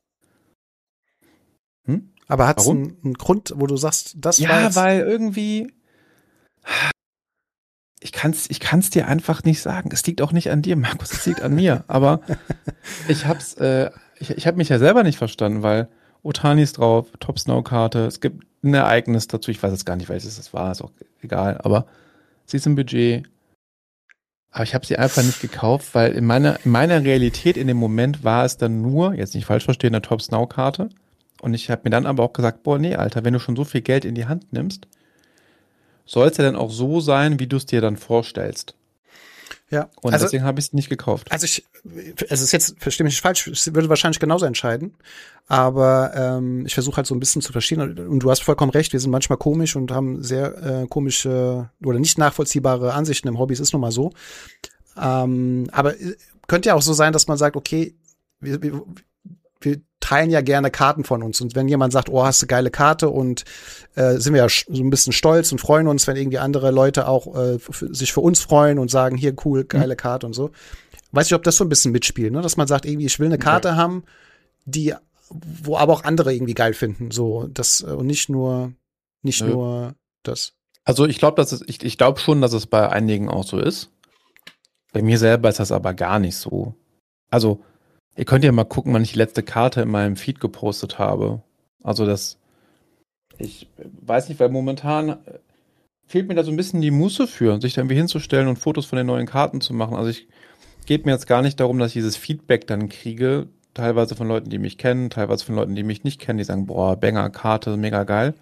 Hm? Aber hat es einen, einen Grund, wo du sagst, das ja, war jetzt... weil irgendwie... Ich kann es ich kann's dir einfach nicht sagen. Es liegt auch nicht an dir, Markus, es liegt an mir. Aber ich hab's, äh, ich, ich habe mich ja selber nicht verstanden, weil Ohtani ist drauf, Topps Now Karte, es gibt ein Ereignis dazu, ich weiß jetzt gar nicht, welches das war, ist auch egal, aber sie ist im Budget. Aber ich habe sie einfach nicht gekauft, weil in meiner, in meiner Realität in dem Moment war es dann nur, jetzt nicht falsch verstehen, eine Topps Now Karte. Und ich habe mir dann aber auch gesagt, boah, nee, Alter, wenn du schon so viel Geld in die Hand nimmst, soll es ja dann auch so sein, wie du es dir dann vorstellst. Ja. Und also, deswegen habe ich es nicht gekauft. Also ich, es ist jetzt, verstehe mich nicht falsch, ich würde wahrscheinlich genauso entscheiden, aber ähm, ich versuche halt so ein bisschen zu verstehen und, und du hast vollkommen recht, wir sind manchmal komisch und haben sehr äh, komische oder nicht nachvollziehbare Ansichten im Hobby, es ist nun mal so. Ähm, aber könnte ja auch so sein, dass man sagt, okay, wir, wir, wir teilen ja gerne Karten von uns. Und wenn jemand sagt, oh, hast du geile Karte und äh, sind wir ja so ein bisschen stolz und freuen uns, wenn irgendwie andere Leute auch äh, für, sich für uns freuen und sagen, hier, cool, geile mhm. Karte und so. Weiß ich, ob das so ein bisschen mitspielt, ne? Dass man sagt, irgendwie, ich will eine Karte okay. haben, die, wo aber auch andere irgendwie geil finden. So, das, und nicht nur, nicht Nö. nur das. Also ich glaube, dass es, ich, ich glaube schon, dass es bei einigen auch so ist. Bei mir selber ist das aber gar nicht so. Also, ihr könnt ja mal gucken, wann ich die letzte Karte in meinem Feed gepostet habe. Also das, ich weiß nicht, weil momentan fehlt mir da so ein bisschen die Muße für, sich da irgendwie hinzustellen und Fotos von den neuen Karten zu machen. Also ich geht mir jetzt gar nicht darum, dass ich dieses Feedback dann kriege, teilweise von Leuten, die mich kennen, teilweise von Leuten, die mich nicht kennen, die sagen, boah, Banger, Karte, mega geil.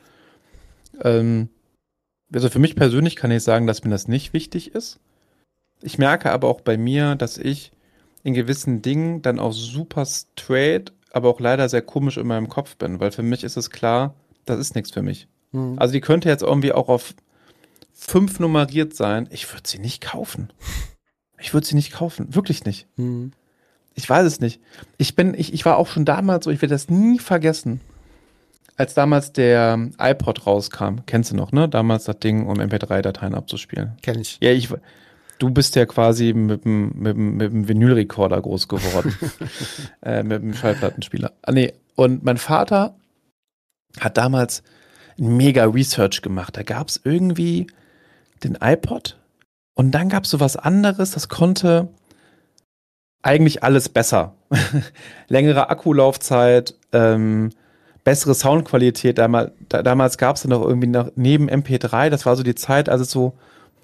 Ähm, also für mich persönlich kann ich sagen, dass mir das nicht wichtig ist. Ich merke aber auch bei mir, dass ich in gewissen Dingen dann auch super straight, aber auch leider sehr komisch in meinem Kopf bin, weil für mich ist es klar, das ist nichts für mich. Mhm. Also die könnte jetzt irgendwie auch auf fünf nummeriert sein, ich würde sie nicht kaufen. Ich würde sie nicht kaufen, wirklich nicht. Mhm. Ich weiß es nicht. Ich bin, ich, ich war auch schon damals so, ich werde das nie vergessen, als damals der iPod rauskam, kennst du noch, ne? Damals das Ding, um M P drei Dateien abzuspielen. Kenn ich. Ja, ich Du bist ja quasi mit dem, mit dem, mit dem Vinylrekorder groß geworden. äh, mit dem Schallplattenspieler. Ah, nee. Und mein Vater hat damals ein mega Research gemacht. Da gab es irgendwie den iPod und dann gab es so was anderes, das konnte eigentlich alles besser. Längere Akkulaufzeit, ähm, bessere Soundqualität. Damals, da, damals gab es dann noch irgendwie noch neben M P drei, das war so die Zeit, als es so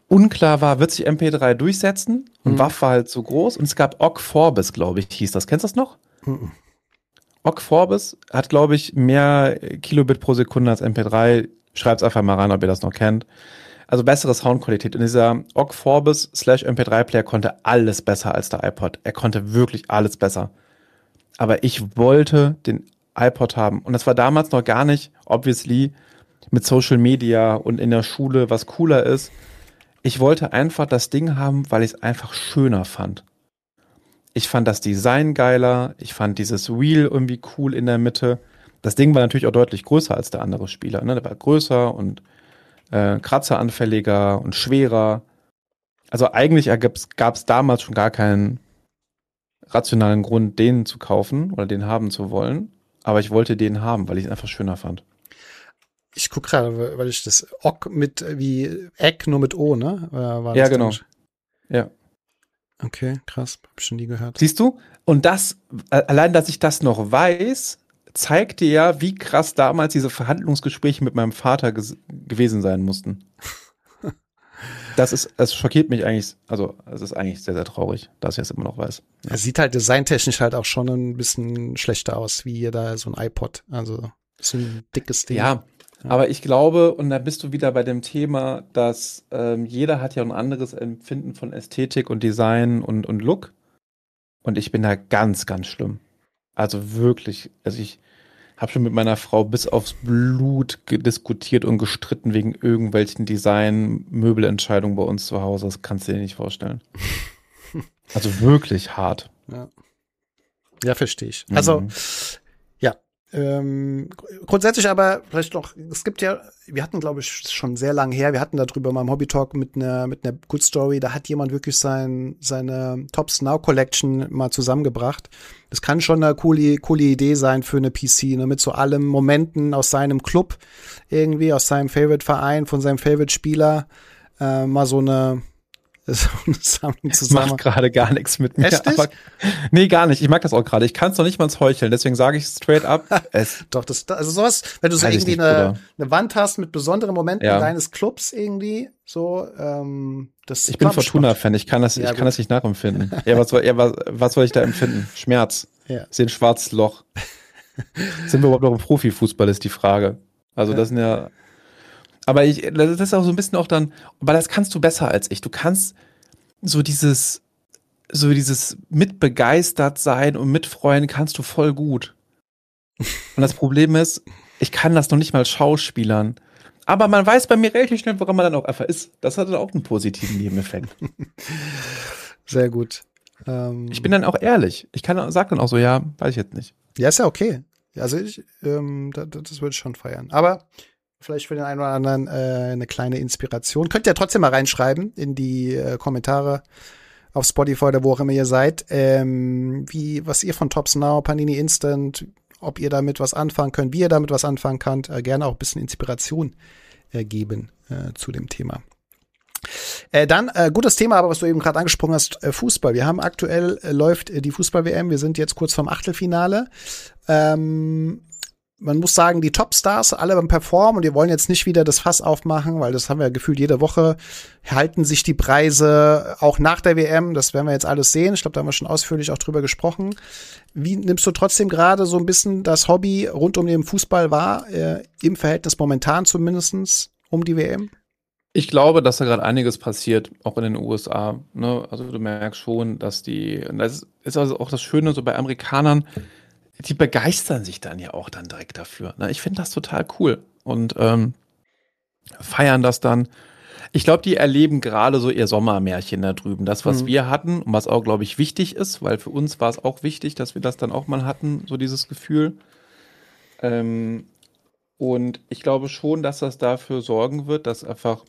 unklar war, wird sich M P drei durchsetzen? Und Mhm. W A V war halt so groß. Und es gab Ogg Vorbis, glaube ich, hieß das. Kennst du das noch? Mhm. Ogg Vorbis hat, glaube ich, mehr Kilobit pro Sekunde als M P drei. Schreibt's einfach mal rein, ob ihr das noch kennt. Also bessere Soundqualität. Und dieser Ogg Vorbis slash M P drei Player konnte alles besser als der iPod. Er konnte wirklich alles besser. Aber ich wollte den iPod haben. Und das war damals noch gar nicht, obviously, mit Social Media und in der Schule, was cooler ist. Ich wollte einfach das Ding haben, weil ich es einfach schöner fand. Ich fand das Design geiler. Ich fand dieses Wheel irgendwie cool in der Mitte. Das Ding war natürlich auch deutlich größer als der andere Spieler. Ne? Der war größer und äh, kratzeranfälliger und schwerer. Also eigentlich gab es damals schon gar keinen rationalen Grund, den zu kaufen oder den haben zu wollen. Aber ich wollte den haben, weil ich ihn einfach schöner fand. Ich guck gerade, weil ich das Ogg mit wie Egg nur mit O, ne? Äh, war Ja, das genau. Ding? Ja. Okay, krass, hab ich schon nie gehört. Siehst du? Und das, allein, dass ich das noch weiß, zeigt dir ja, wie krass damals diese Verhandlungsgespräche mit meinem Vater ges- gewesen sein mussten. Das ist, es schockiert mich eigentlich, also es ist eigentlich sehr, sehr traurig, dass ich es immer noch weiß. Er sieht halt designtechnisch halt auch schon ein bisschen schlechter aus, wie hier da so ein iPod. Also so ein dickes Ding. Ja, aber ich glaube, und da bist du wieder bei dem Thema, dass ähm, jeder hat ja ein anderes Empfinden von Ästhetik und Design und, und Look. Und ich bin da ganz, ganz schlimm. Also wirklich, also ich habe schon mit meiner Frau bis aufs Blut diskutiert und gestritten wegen irgendwelchen Design-Möbelentscheidungen bei uns zu Hause. Das kannst du dir nicht vorstellen. Also wirklich hart. Ja, ja, verstehe ich. Also, Mhm. ja, ähm, grundsätzlich aber vielleicht noch, es gibt ja, wir hatten, glaube ich, schon sehr lange her, wir hatten darüber mal im Hobby-Talk mit einer mit einer Good Story, da hat jemand wirklich sein, seine Tops Now Collection mal zusammengebracht. Das kann schon eine coole, coole Idee sein für eine P C, ne, mit so allen Momenten aus seinem Club, irgendwie, aus seinem Favorite-Verein, von seinem Favorite-Spieler, äh, mal so eine, so eine Sammlung Das zusammen. macht gerade gar nichts mit mir. Echt nicht? Aber, nee, gar nicht. Ich mag das auch gerade. Ich kann es noch nicht mal ins Heucheln. Deswegen sage ich straight up. Es, Doch, das, also sowas, wenn du so Weiß ich irgendwie nicht, eine, Bruder. eine Wand hast mit besonderen Momenten Ja. deines Clubs irgendwie, so, ähm, das ich bin glaub Fortuna-Fan. Ich kann das, Ja, ich kann gut. das nicht nachempfinden. Ja, was soll, ja, was, was soll ich da empfinden? Schmerz. Ja. Ist hier ein schwarzes Loch. Sind wir überhaupt noch im Profifußball, ist die Frage. Also, Ja. das sind ja. Aber ich, das ist auch so ein bisschen auch dann, aber das kannst du besser als ich. Du kannst so dieses, so dieses mitbegeistert sein und mitfreuen kannst du voll gut. Und das Problem ist, ich kann das noch nicht mal schauspielern. Aber man weiß bei mir relativ schnell, woran man dann auch einfach ist. Das hat dann auch einen positiven Nebeneffekt. Sehr gut. Ähm, Ich bin dann auch ehrlich. Ich kann, sag dann auch so, ja, weiß ich jetzt nicht. ja, ist ja okay. Also ich, ähm, das, das würde ich schon feiern. Aber vielleicht für den einen oder anderen äh, eine kleine Inspiration. Könnt ihr trotzdem mal reinschreiben in die äh, Kommentare auf Spotify oder wo auch immer ihr seid, ähm, wie, was ihr von Tops Now, Panini Instant, ob ihr damit was anfangen könnt, wie ihr damit was anfangen könnt, äh, gerne auch ein bisschen Inspiration äh, geben äh, zu dem Thema. Äh, dann, äh, gutes Thema, aber was du eben gerade angesprochen hast, äh, Fußball. Wir haben aktuell, äh, läuft äh, die Fußball-W M, wir sind jetzt kurz vorm Achtelfinale. Ähm, man muss sagen, die Topstars, alle beim Performen, und wir wollen jetzt nicht wieder das Fass aufmachen, weil das haben wir ja gefühlt jede Woche, halten sich die Preise auch nach der W M, das werden wir jetzt alles sehen. Ich glaube, da haben wir schon ausführlich auch drüber gesprochen. Wie nimmst du trotzdem gerade so ein bisschen das Hobby rund um den Fußball wahr, äh, im Verhältnis momentan zumindestens um die W M? Ich glaube, dass da gerade einiges passiert, auch in den U S A. Ne? Also du merkst schon, dass die, und das ist also auch das Schöne so bei Amerikanern, die begeistern sich dann ja auch dann direkt dafür. Ne? Ich finde das total cool und ähm, feiern das dann. Ich glaube, die erleben gerade so ihr Sommermärchen da drüben. Das, was Mhm. wir hatten und was auch, glaube ich, wichtig ist, weil für uns war es auch wichtig, dass wir das dann auch mal hatten, so dieses Gefühl. Ähm, und ich glaube schon, dass das dafür sorgen wird, dass einfach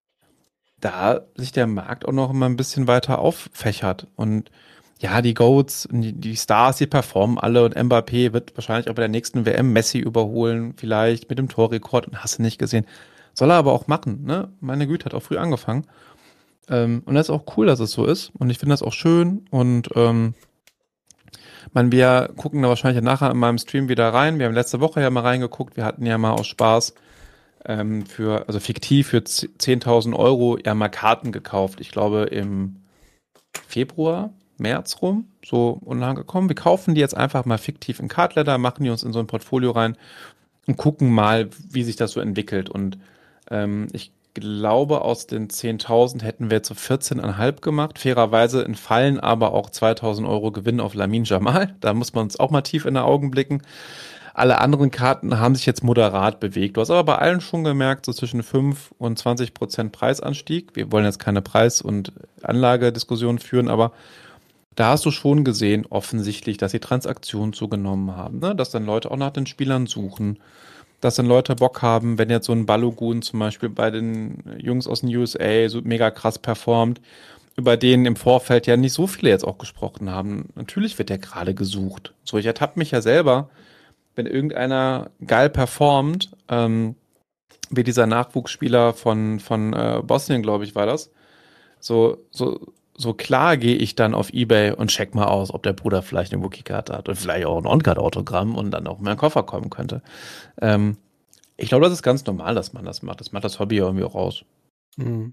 da sich der Markt auch noch immer ein bisschen weiter auffächert. Und ja, die Goats, die, die Stars, die performen alle und Mbappé wird wahrscheinlich auch bei der nächsten W M Messi überholen, vielleicht mit dem Torrekord und hast du nicht gesehen. Soll er aber auch machen, ne? Meine Güte, hat auch früh angefangen. Ähm, und das ist auch cool, dass es so ist. Und ich finde das auch schön. Und ähm, man, wir gucken da wahrscheinlich nachher in meinem Stream wieder rein. Wir haben letzte Woche ja mal reingeguckt. Wir hatten ja mal aus Spaß ähm, für, also fiktiv für zehntausend Euro ja mal Karten gekauft. Ich glaube im Februar, März rum, so online gekommen. Wir kaufen die jetzt einfach mal fiktiv in Cardladder, machen die uns in so ein Portfolio rein und gucken mal, wie sich das so entwickelt. Und ähm, ich glaube, aus den zehntausend hätten wir jetzt so vierzehn Komma fünf gemacht. Fairerweise entfallen aber auch zweitausend Euro Gewinn auf Lamine Jamal. Da muss man uns auch mal tief in die Augen blicken. Alle anderen Karten haben sich jetzt moderat bewegt. Du hast aber bei allen schon gemerkt, so zwischen fünf und zwanzig Prozent Preisanstieg. Wir wollen jetzt keine Preis- und Anlagediskussion führen, aber da hast du schon gesehen, offensichtlich, dass die Transaktionen zugenommen haben, ne? Dass dann Leute auch nach den Spielern suchen, dass dann Leute Bock haben, wenn jetzt so ein Balogun zum Beispiel bei den Jungs aus den U S A so mega krass performt, über den im Vorfeld ja nicht so viele jetzt auch gesprochen haben. Natürlich wird der gerade gesucht. So, ich ertappe mich ja selber, wenn irgendeiner geil performt, ähm, wie dieser Nachwuchsspieler von, von äh, Bosnien, glaube ich, war das, so, so, so klar gehe ich dann auf eBay und check mal aus, ob der Bruder vielleicht eine Wookie-Karte hat und vielleicht auch ein On-Card-Autogramm und dann auch in meinen Koffer kommen könnte. Ähm, ich glaube, das ist ganz normal, dass man das macht. Das macht das Hobby ja irgendwie auch aus. Mhm.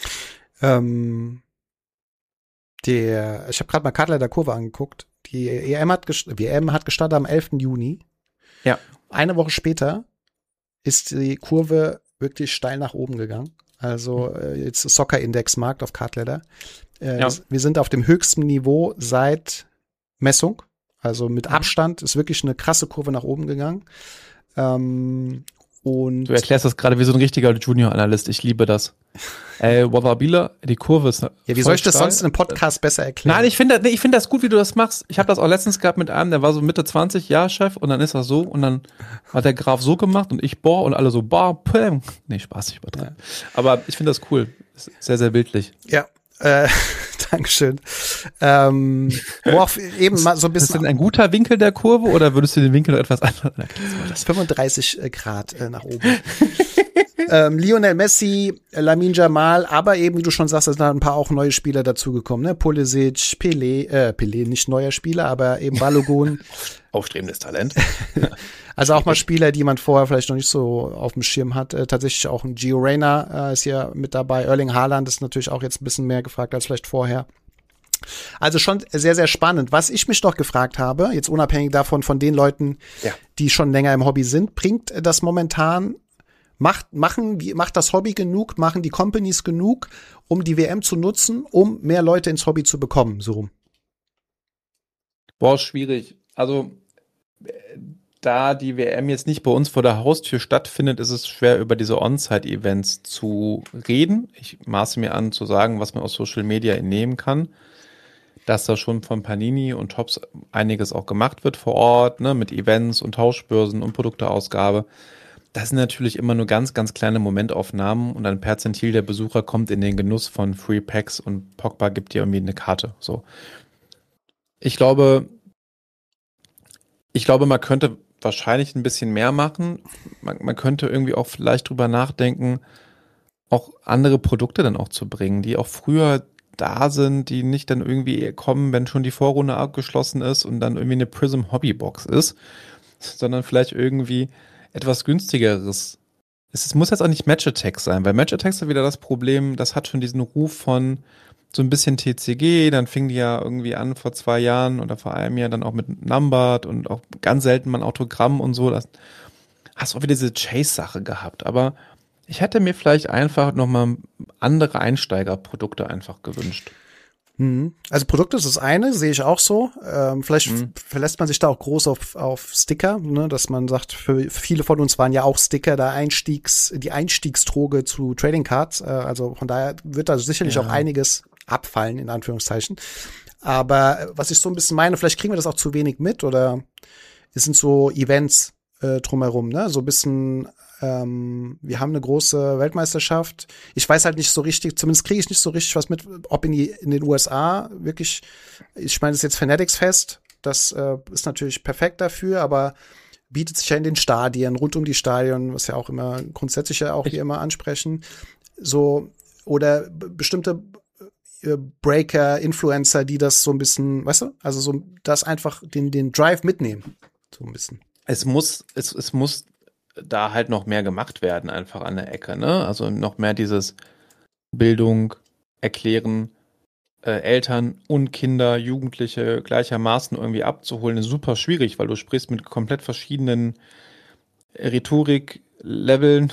Ähm, der, ich habe gerade mal Cardladder Kurve angeguckt. Die E M hat, gest- die E M hat gestartet am elften Juni. Ja. Eine Woche später ist die Kurve wirklich steil nach oben gegangen. Also äh, jetzt Soccer-Index-Markt auf Cardladder. Äh, Ja. Wir sind auf dem höchsten Niveau seit Messung. Also mit Abstand ist wirklich eine krasse Kurve nach oben gegangen. Ähm, und Du erklärst das gerade wie so ein richtiger Junior-Analyst. Ich liebe das. Ey, Wallabila, die Kurve ist ja, wie voll soll ich das steil. sonst in einem Podcast besser erklären? Nein, ich finde nee, ich finde das gut, wie du das machst. Ich habe das auch letztens gehabt mit einem, der war so Mitte zwanzig, ja, Chef, und dann ist er so und dann hat der Graf so gemacht und ich boah und alle so boah, pam. Nee, Spaß, ich übertreibe. Ja. Aber ich finde das cool. Ist sehr, sehr bildlich. Ja, äh, Dankeschön. Ähm, wo auch eben mal so ein bisschen. Ist das denn ein guter Winkel der Kurve oder würdest du den Winkel noch etwas anders? fünfunddreißig Grad äh, nach oben. ähm, Lionel Messi, Lamine Jamal, aber eben, wie du schon sagst, es sind ein paar auch neue Spieler dazugekommen, ne? Pulisic, Pelé, äh, Pelé, nicht neuer Spieler, aber eben Balogun. Aufstrebendes Talent. Also auch mal Spieler, die man vorher vielleicht noch nicht so auf dem Schirm hat. Äh, tatsächlich auch ein Gio Reyna äh, ist hier mit dabei. Erling Haaland ist natürlich auch jetzt ein bisschen mehr gefragt als vielleicht vorher. Also schon sehr, sehr spannend. Was ich mich noch gefragt habe, jetzt unabhängig davon von den Leuten, ja. die schon länger im Hobby sind, bringt das momentan, macht, machen, macht das Hobby genug, machen die Companies genug, um die W M zu nutzen, um mehr Leute ins Hobby zu bekommen, so rum? Boah, schwierig. Also, da die W M jetzt nicht bei uns vor der Haustür stattfindet, ist es schwer, über diese On-Site-Events zu reden. Ich maße mir an, zu sagen, was man aus Social Media entnehmen kann. Dass da schon von Panini und Topps einiges auch gemacht wird vor Ort, ne, mit Events und Tauschbörsen und Produkteausgabe. Das sind natürlich immer nur ganz, ganz kleine Momentaufnahmen und ein Perzentil der Besucher kommt in den Genuss von Free Packs und Pogba gibt dir irgendwie eine Karte. So. Ich glaube, ich glaube, man könnte wahrscheinlich ein bisschen mehr machen. Man, man könnte irgendwie auch vielleicht drüber nachdenken, auch andere Produkte dann auch zu bringen, die auch früher da sind, die nicht dann irgendwie kommen, wenn schon die Vorrunde abgeschlossen ist und dann irgendwie eine Prism Hobbybox ist, sondern vielleicht irgendwie etwas günstigeres. Es, es muss jetzt auch nicht Match Attack sein, weil Match Attack ist ja wieder das Problem, das hat schon diesen Ruf von so ein bisschen T C G, dann fing die ja irgendwie an vor zwei Jahren oder vor einem Jahr dann auch mit Numbered und auch ganz selten mal ein Autogramm und so. Das hast du auch wieder diese Chase-Sache gehabt, aber ich hätte mir vielleicht einfach nochmal andere Einsteigerprodukte einfach gewünscht. Also Produkte ist das eine, sehe ich auch so. Ähm, vielleicht mhm. verlässt man sich da auch groß auf, auf Sticker, ne, dass man sagt, für viele von uns waren ja auch Sticker der Einstiegs, die Einstiegsdroge zu Trading Cards. Äh, also von daher wird da sicherlich ja. auch einiges abfallen, in Anführungszeichen. Aber was ich so ein bisschen meine, vielleicht kriegen wir das auch zu wenig mit oder es sind so Events äh, drumherum, ne, so ein bisschen Ähm, wir haben eine große Weltmeisterschaft. Ich weiß halt nicht so richtig, zumindest kriege ich nicht so richtig was mit, ob in, die, in den U S A wirklich, ich meine, das ist jetzt Fanatics Fest, das äh, ist natürlich perfekt dafür, aber bietet sich ja in den Stadien, rund um die Stadien, was ja auch immer grundsätzlich ja auch hier immer ansprechen, so, oder b- bestimmte äh, Breaker, Influencer, die das so ein bisschen, weißt du, also so, das einfach den, den Drive mitnehmen, so ein bisschen. Es muss, es, es muss da halt noch mehr gemacht werden, einfach an der Ecke, ne? Also noch mehr dieses Bildung, Erklären, äh, Eltern und Kinder, Jugendliche gleichermaßen irgendwie abzuholen, ist super schwierig, weil du sprichst mit komplett verschiedenen Rhetorik-Leveln,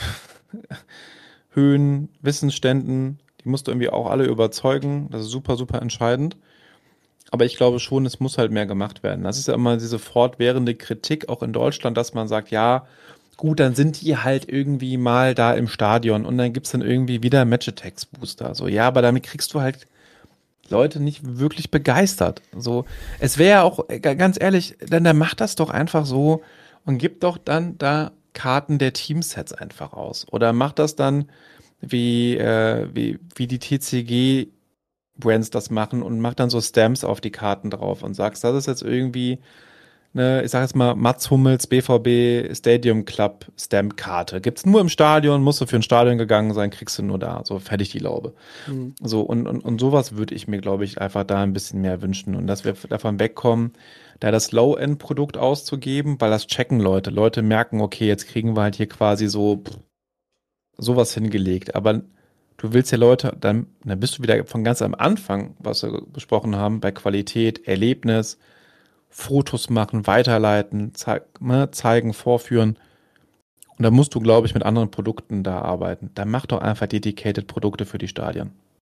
Höhen, Wissensständen, die musst du irgendwie auch alle überzeugen. Das ist super, super entscheidend. Aber ich glaube schon, es muss halt mehr gemacht werden. Das ist ja immer diese fortwährende Kritik, auch in Deutschland, dass man sagt, ja, gut, dann sind die halt irgendwie mal da im Stadion und dann gibt's dann irgendwie wieder Match-Attacks-Booster. So, ja, aber damit kriegst du halt Leute nicht wirklich begeistert. So, es wäre ja auch, äh, ganz ehrlich, dann, dann macht das doch einfach so und gibt doch dann da Karten der Teamsets einfach aus. Oder macht das dann wie, äh, wie, wie die T C G Brands das machen und macht dann so Stamps auf die Karten drauf und sagst, das ist jetzt irgendwie eine, ich sag jetzt mal, Mats Hummels B V B Stadium Club Stamp-Karte. Gibt's nur im Stadion, musst du für ein Stadion gegangen sein, kriegst du nur da. So, fertig die Laube. Mhm. So, und, und, und sowas würde ich mir, glaube ich, einfach da ein bisschen mehr wünschen und dass wir davon wegkommen, da das Low-End-Produkt auszugeben, weil das checken Leute. Leute merken, okay, jetzt kriegen wir halt hier quasi so pff, sowas hingelegt. Aber du willst ja Leute, dann, dann bist du wieder von ganz am Anfang, was wir besprochen haben, bei Qualität, Erlebnis, Fotos machen, weiterleiten, zeig, ne, zeigen, vorführen. Und da musst du, glaube ich, mit anderen Produkten da arbeiten. Dann mach doch einfach dedicated Produkte für die Stadien.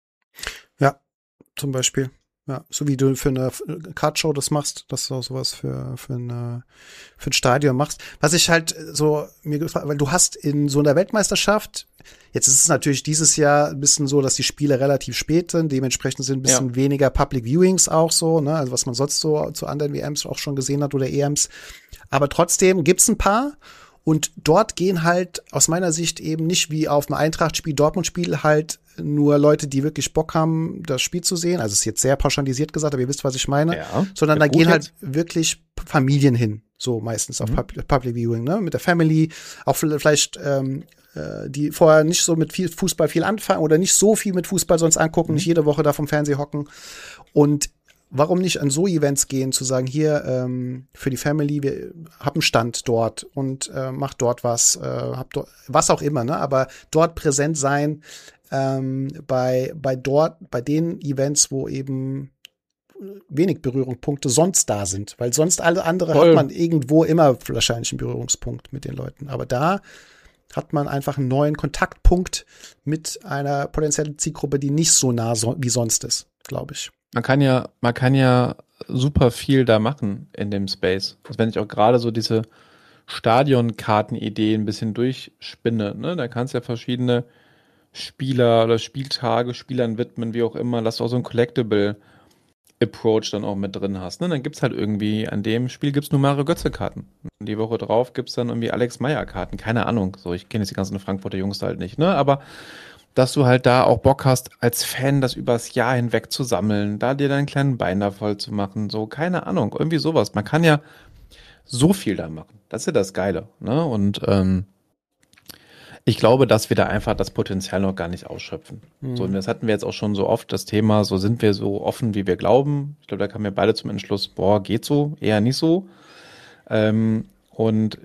Ja, zum Beispiel. Ja, so wie du für eine Kartshow das machst, dass du auch sowas für, für, eine, für ein Stadion machst. Was ich halt so mir gefragt, weil du hast in so einer Weltmeisterschaft, jetzt ist es natürlich dieses Jahr ein bisschen so, dass die Spiele relativ spät sind, dementsprechend sind ein bisschen ja. weniger Public Viewings auch so, ne, also was man sonst so zu anderen W Ms auch schon gesehen hat oder E Ms. Aber trotzdem gibt's ein paar. Und dort gehen halt aus meiner Sicht eben nicht wie auf einem Eintracht-Spiel, Dortmund-Spiel halt nur Leute, die wirklich Bock haben, das Spiel zu sehen. Also es ist jetzt sehr pauschalisiert gesagt, aber ihr wisst, was ich meine. Ja, sondern da gehen halt jetzt. wirklich Familien hin. So meistens auf mhm. Public Viewing, ne? Mit der Family. Auch vielleicht, ähm, äh, die vorher nicht so mit viel Fußball viel anfangen oder nicht so viel mit Fußball sonst angucken, mhm. nicht jede Woche da vom Fernseher hocken. Und warum nicht an so Events gehen, zu sagen, hier, ähm, für die Family, wir haben einen Stand dort und äh, macht dort was, äh, habt dort, was auch immer, ne? Aber dort präsent sein, ähm, bei, bei dort, bei den Events, wo eben wenig Berührungspunkte sonst da sind. Weil sonst alle andere Voll. Hat man irgendwo immer wahrscheinlich einen Berührungspunkt mit den Leuten. Aber da hat man einfach einen neuen Kontaktpunkt mit einer potenziellen Zielgruppe, die nicht so nah so, wie sonst ist, glaube ich. Man kann ja, man kann ja super viel da machen in dem Space. Also wenn ich auch gerade so diese Stadionkarten-Idee ein bisschen durchspinne, ne, da kannst du ja verschiedene Spieler oder Spieltage Spielern widmen, wie auch immer, dass du auch so ein Collectible-Approach dann auch mit drin hast. Ne? Dann gibt's halt irgendwie, an dem Spiel gibt's nur Mario Götze-Karten. Die Woche drauf gibt's dann irgendwie Alex Meyer-Karten. Keine Ahnung, so, ich kenne jetzt die ganzen Frankfurter Jungs halt nicht, ne, aber dass du halt da auch Bock hast, als Fan das übers Jahr hinweg zu sammeln, da dir deinen kleinen Binder voll zu machen, so, keine Ahnung, irgendwie sowas. Man kann ja so viel da machen. Das ist ja das Geile, ne? Und ähm, ich glaube, dass wir da einfach das Potenzial noch gar nicht ausschöpfen. Mhm. So, und das hatten wir jetzt auch schon so oft, das Thema, so sind wir so offen, wie wir glauben. Ich glaube, da kamen wir beide zum Entschluss, boah, geht so, eher nicht so. Ähm, und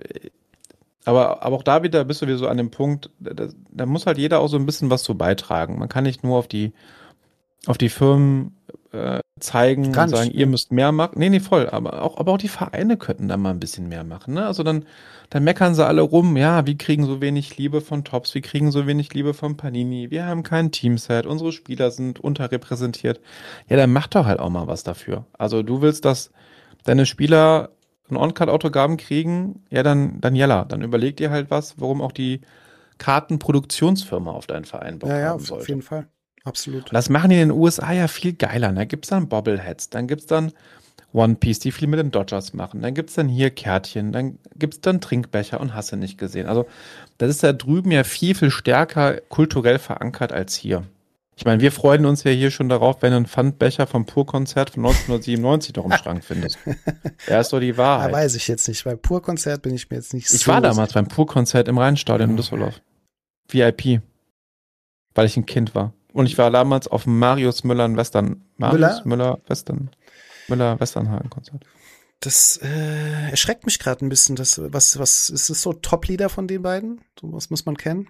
Aber, aber auch da wieder bist du wieder so an dem Punkt, da, da muss halt jeder auch so ein bisschen was zu beitragen. Man kann nicht nur auf die, auf die Firmen äh, zeigen Kann und sagen, ich, ihr ja. müsst mehr machen. Nee, nee, voll. Aber auch, aber auch die Vereine könnten da mal ein bisschen mehr machen. Ne? Also dann, dann meckern sie alle rum, ja, wir kriegen so wenig Liebe von Tops, wir kriegen so wenig Liebe von Panini, wir haben kein Teamset, unsere Spieler sind unterrepräsentiert. Ja, dann mach doch halt auch mal was dafür. Also du willst, dass deine Spieler ein On-Card-Autogramm kriegen, ja, dann, dann jalla. Dann überleg dir halt was, warum auch die Kartenproduktionsfirma auf deinen Verein Bock Ja, ja, haben auf sollte. jeden Fall. Absolut. Und das machen die in den U S A ja viel geiler. Da gibt's dann Bobbleheads, dann gibt's dann One Piece, die viel mit den Dodgers machen. Dann gibt's dann hier Kärtchen, dann gibt's dann Trinkbecher und hast du nicht gesehen. Also das ist da drüben ja viel, viel stärker kulturell verankert als hier. Ich meine, wir freuen uns ja hier schon darauf, wenn du einen Pfandbecher vom Pur-Konzert von neunzehnhundertsiebenundneunzig noch im Schrank findest. Ja, ist doch die Wahrheit. Da weiß ich jetzt nicht. Beim Pur-Konzert bin ich mir jetzt nicht so... Ich war damals beim Pur-Konzert im Rheinstadion in Düsseldorf. V I P. Weil ich ein Kind war. Und ich war damals auf dem Marius Müller in Western. Marius Müller? Müller Western. Müller Westernhagen-Konzert. Das äh, erschreckt mich gerade ein bisschen. Das, was, was ist es so Top-Lieder von den beiden? So, was muss man kennen?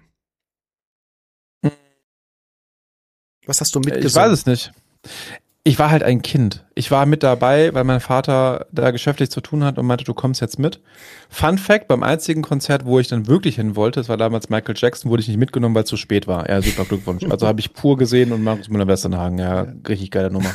Was hast du mitgesungen? Ich weiß es nicht. Ich war halt ein Kind. Ich war mit dabei, weil mein Vater da geschäftlich zu tun hat und meinte, du kommst jetzt mit. Fun Fact, beim einzigen Konzert, wo ich dann wirklich hin wollte, das war damals Michael Jackson, wurde ich nicht mitgenommen, weil es zu spät war. Ja, super Glückwunsch. Also habe ich pur gesehen und Markus Müller-Westernhagen. Ja, richtig geile Nummer.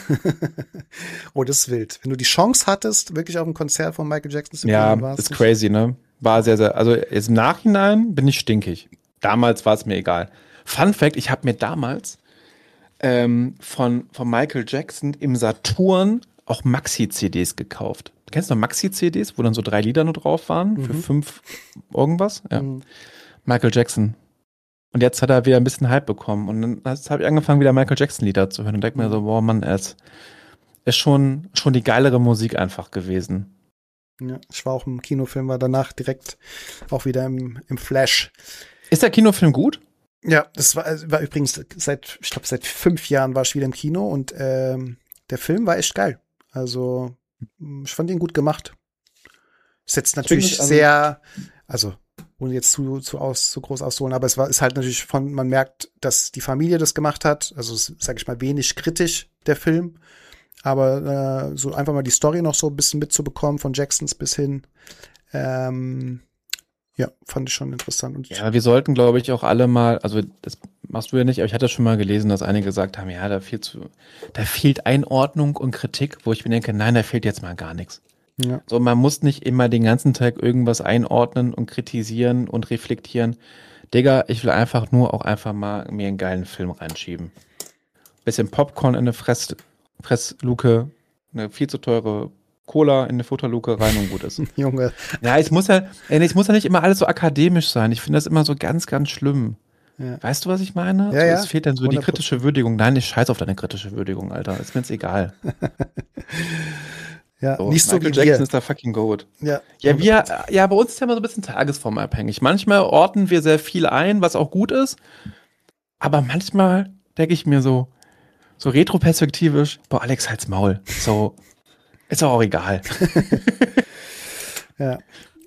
Oh, das ist wild. Wenn du die Chance hattest, wirklich auf ein Konzert von Michael Jackson zu gehen, Ja, war es ist nicht. crazy, ne? War sehr, sehr, also jetzt im Nachhinein bin ich stinkig. Damals war es mir egal. Fun Fact, ich habe mir damals ähm, von, von Michael Jackson im Saturn auch Maxi-C Ds gekauft. Du kennst noch Maxi-C Ds, wo dann so drei Lieder nur drauf waren, mhm. für fünf irgendwas? Ja. Mhm. Michael Jackson. Und jetzt hat er wieder ein bisschen Hype bekommen. Und dann habe ich angefangen, wieder Michael Jackson-Lieder zu hören und denke mhm. mir so, boah, Mann, er ist, ist schon, schon die geilere Musik einfach gewesen. Ja, ich war auch im Kinofilm, war danach direkt auch wieder im, im Flash. Ist der Kinofilm gut? Ja, das war, war übrigens seit, ich glaube, seit fünf Jahren war ich wieder im Kino und ähm, der Film war echt geil. Also, ich fand ihn gut gemacht. Ist jetzt natürlich sehr, also, ohne jetzt zu, zu, aus, zu groß auszuholen, aber es war, ist halt natürlich von, man merkt, dass die Familie das gemacht hat. Also, sage ich mal, wenig kritisch, der Film. Aber äh, so einfach mal die Story noch so ein bisschen mitzubekommen, von Jacksons bis hin, ähm, ja, fand ich schon interessant. Und ja, wir sollten, glaube ich, auch alle mal, also das machst du ja nicht, aber ich hatte schon mal gelesen, dass einige gesagt haben, ja, da fehlt zu, da fehlt Einordnung und Kritik, wo ich mir denke, nein, da fehlt jetzt mal gar nichts. Ja. So, man muss nicht immer den ganzen Tag irgendwas einordnen und kritisieren und reflektieren. Digga, ich will einfach nur auch einfach mal mir einen geilen Film reinschieben. Bisschen Popcorn in eine Fress, Fressluke, eine viel zu teure Cola in eine Futterluke rein und gut ist. Junge. Ja, es muss ja, ey, es muss ja nicht immer alles so akademisch sein. Ich finde das immer so ganz, ganz schlimm. Ja. Weißt du, was ich meine? Ja, so, ja. Es fehlt dann so hundert Prozent die kritische Würdigung. Nein, ich scheiß auf deine kritische Würdigung, Alter. Ist mir jetzt egal. Ja, so, nicht so Michael wie Jackson wir. ist da fucking goat. Ja. Ja, wir, ja, bei uns ist ja immer so ein bisschen tagesformabhängig. Manchmal orten wir sehr viel ein, was auch gut ist. Aber manchmal denke ich mir so, so retroperspektivisch, boah, Alex, halt's Maul. So, ist auch egal. Ja.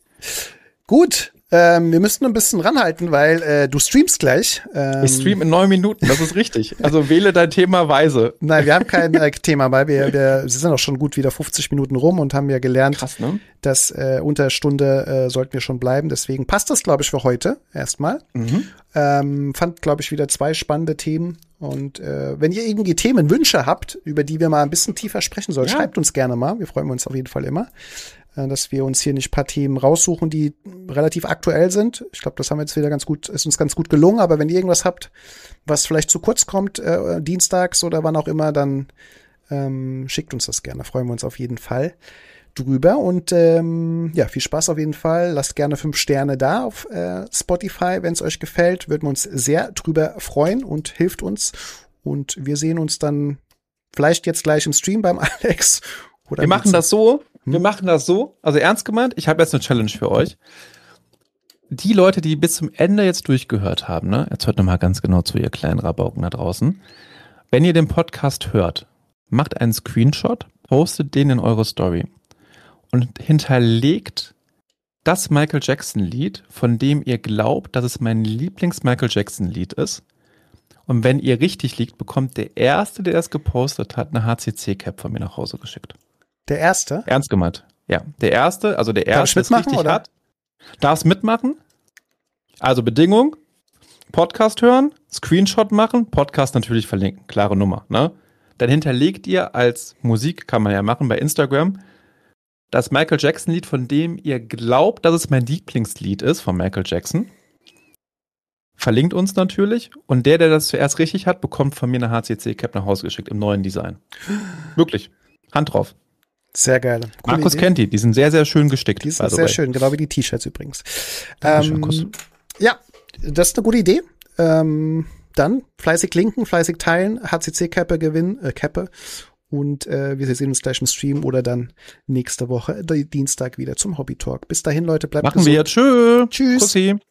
Gut. Ähm, wir müssen ein bisschen ranhalten, weil äh, du streamst gleich. Ähm, ich stream in neun Minuten, das ist richtig. Also wähle dein Thema weise. Nein, wir haben kein äh, Thema, weil wir, wir sind auch schon gut wieder fünfzig Minuten rum und haben ja gelernt, krass, ne? dass äh, unter Stunde äh, sollten wir schon bleiben. Deswegen passt das, glaube ich, für heute erstmal. Mhm. Ähm, fand, glaube ich, wieder zwei spannende Themen. Und äh, wenn ihr irgendwie Themenwünsche habt, über die wir mal ein bisschen tiefer sprechen sollen, ja. schreibt uns gerne mal. Wir freuen uns auf jeden Fall immer, äh, dass wir uns hier nicht ein paar Themen raussuchen, die relativ aktuell sind. Ich glaube, das haben wir jetzt wieder ganz gut, ist uns ganz gut gelungen. Aber wenn ihr irgendwas habt, was vielleicht zu kurz kommt, äh, dienstags oder wann auch immer, dann ähm, schickt uns das gerne. Freuen wir uns auf jeden Fall drüber. Und ähm, ja, viel Spaß auf jeden Fall. Lasst gerne fünf Sterne da auf äh, Spotify, wenn es euch gefällt. Würden wir uns sehr drüber freuen und hilft uns. Und wir sehen uns dann vielleicht jetzt gleich im Stream beim Alex. Oder wir machen das so. Hm? Wir machen das so. Also ernst gemeint, ich habe jetzt eine Challenge für euch. Die Leute, die bis zum Ende jetzt durchgehört haben, ne, jetzt hört nochmal ganz genau zu, ihr kleinen Rabauken da draußen. Wenn ihr den Podcast hört, macht einen Screenshot, postet den in eure Story. Und hinterlegt das Michael Jackson-Lied, von dem ihr glaubt, dass es mein Lieblings-Michael Jackson-Lied ist. Und wenn ihr richtig liegt, bekommt der Erste, der das gepostet hat, eine H C C-Cap von mir nach Hause geschickt. Der Erste? Ernst gemeint. Ja, der Erste, also der Erste, der es richtig oder? hat, darf mitmachen. Also Bedingung, Podcast hören, Screenshot machen, Podcast natürlich verlinken. Klare Nummer, ne? Dann hinterlegt ihr als Musik, kann man ja machen bei Instagram, das Michael Jackson-Lied, von dem ihr glaubt, dass es mein Lieblingslied ist, von Michael Jackson. Verlinkt uns natürlich. Und der, der das zuerst richtig hat, bekommt von mir eine H C C-Cap nach Hause geschickt im neuen Design. Wirklich. Hand drauf. Sehr geil. Coole Markus Idee. Kennt die. Die sind sehr, sehr schön gestickt. Die sind sehr way. schön, genau wie die T-Shirts übrigens. Ähm, ja, das ist eine gute Idee. Ähm, dann fleißig linken, fleißig teilen, H C C-Cappe gewinnen, äh, Cappe. Und äh, wir sehen uns gleich im Stream oder dann nächste Woche, Dienstag wieder zum Hobby Talk. Bis dahin, Leute, bleibt Machen gesund. wir. Tschö. Tschüss. Kussi.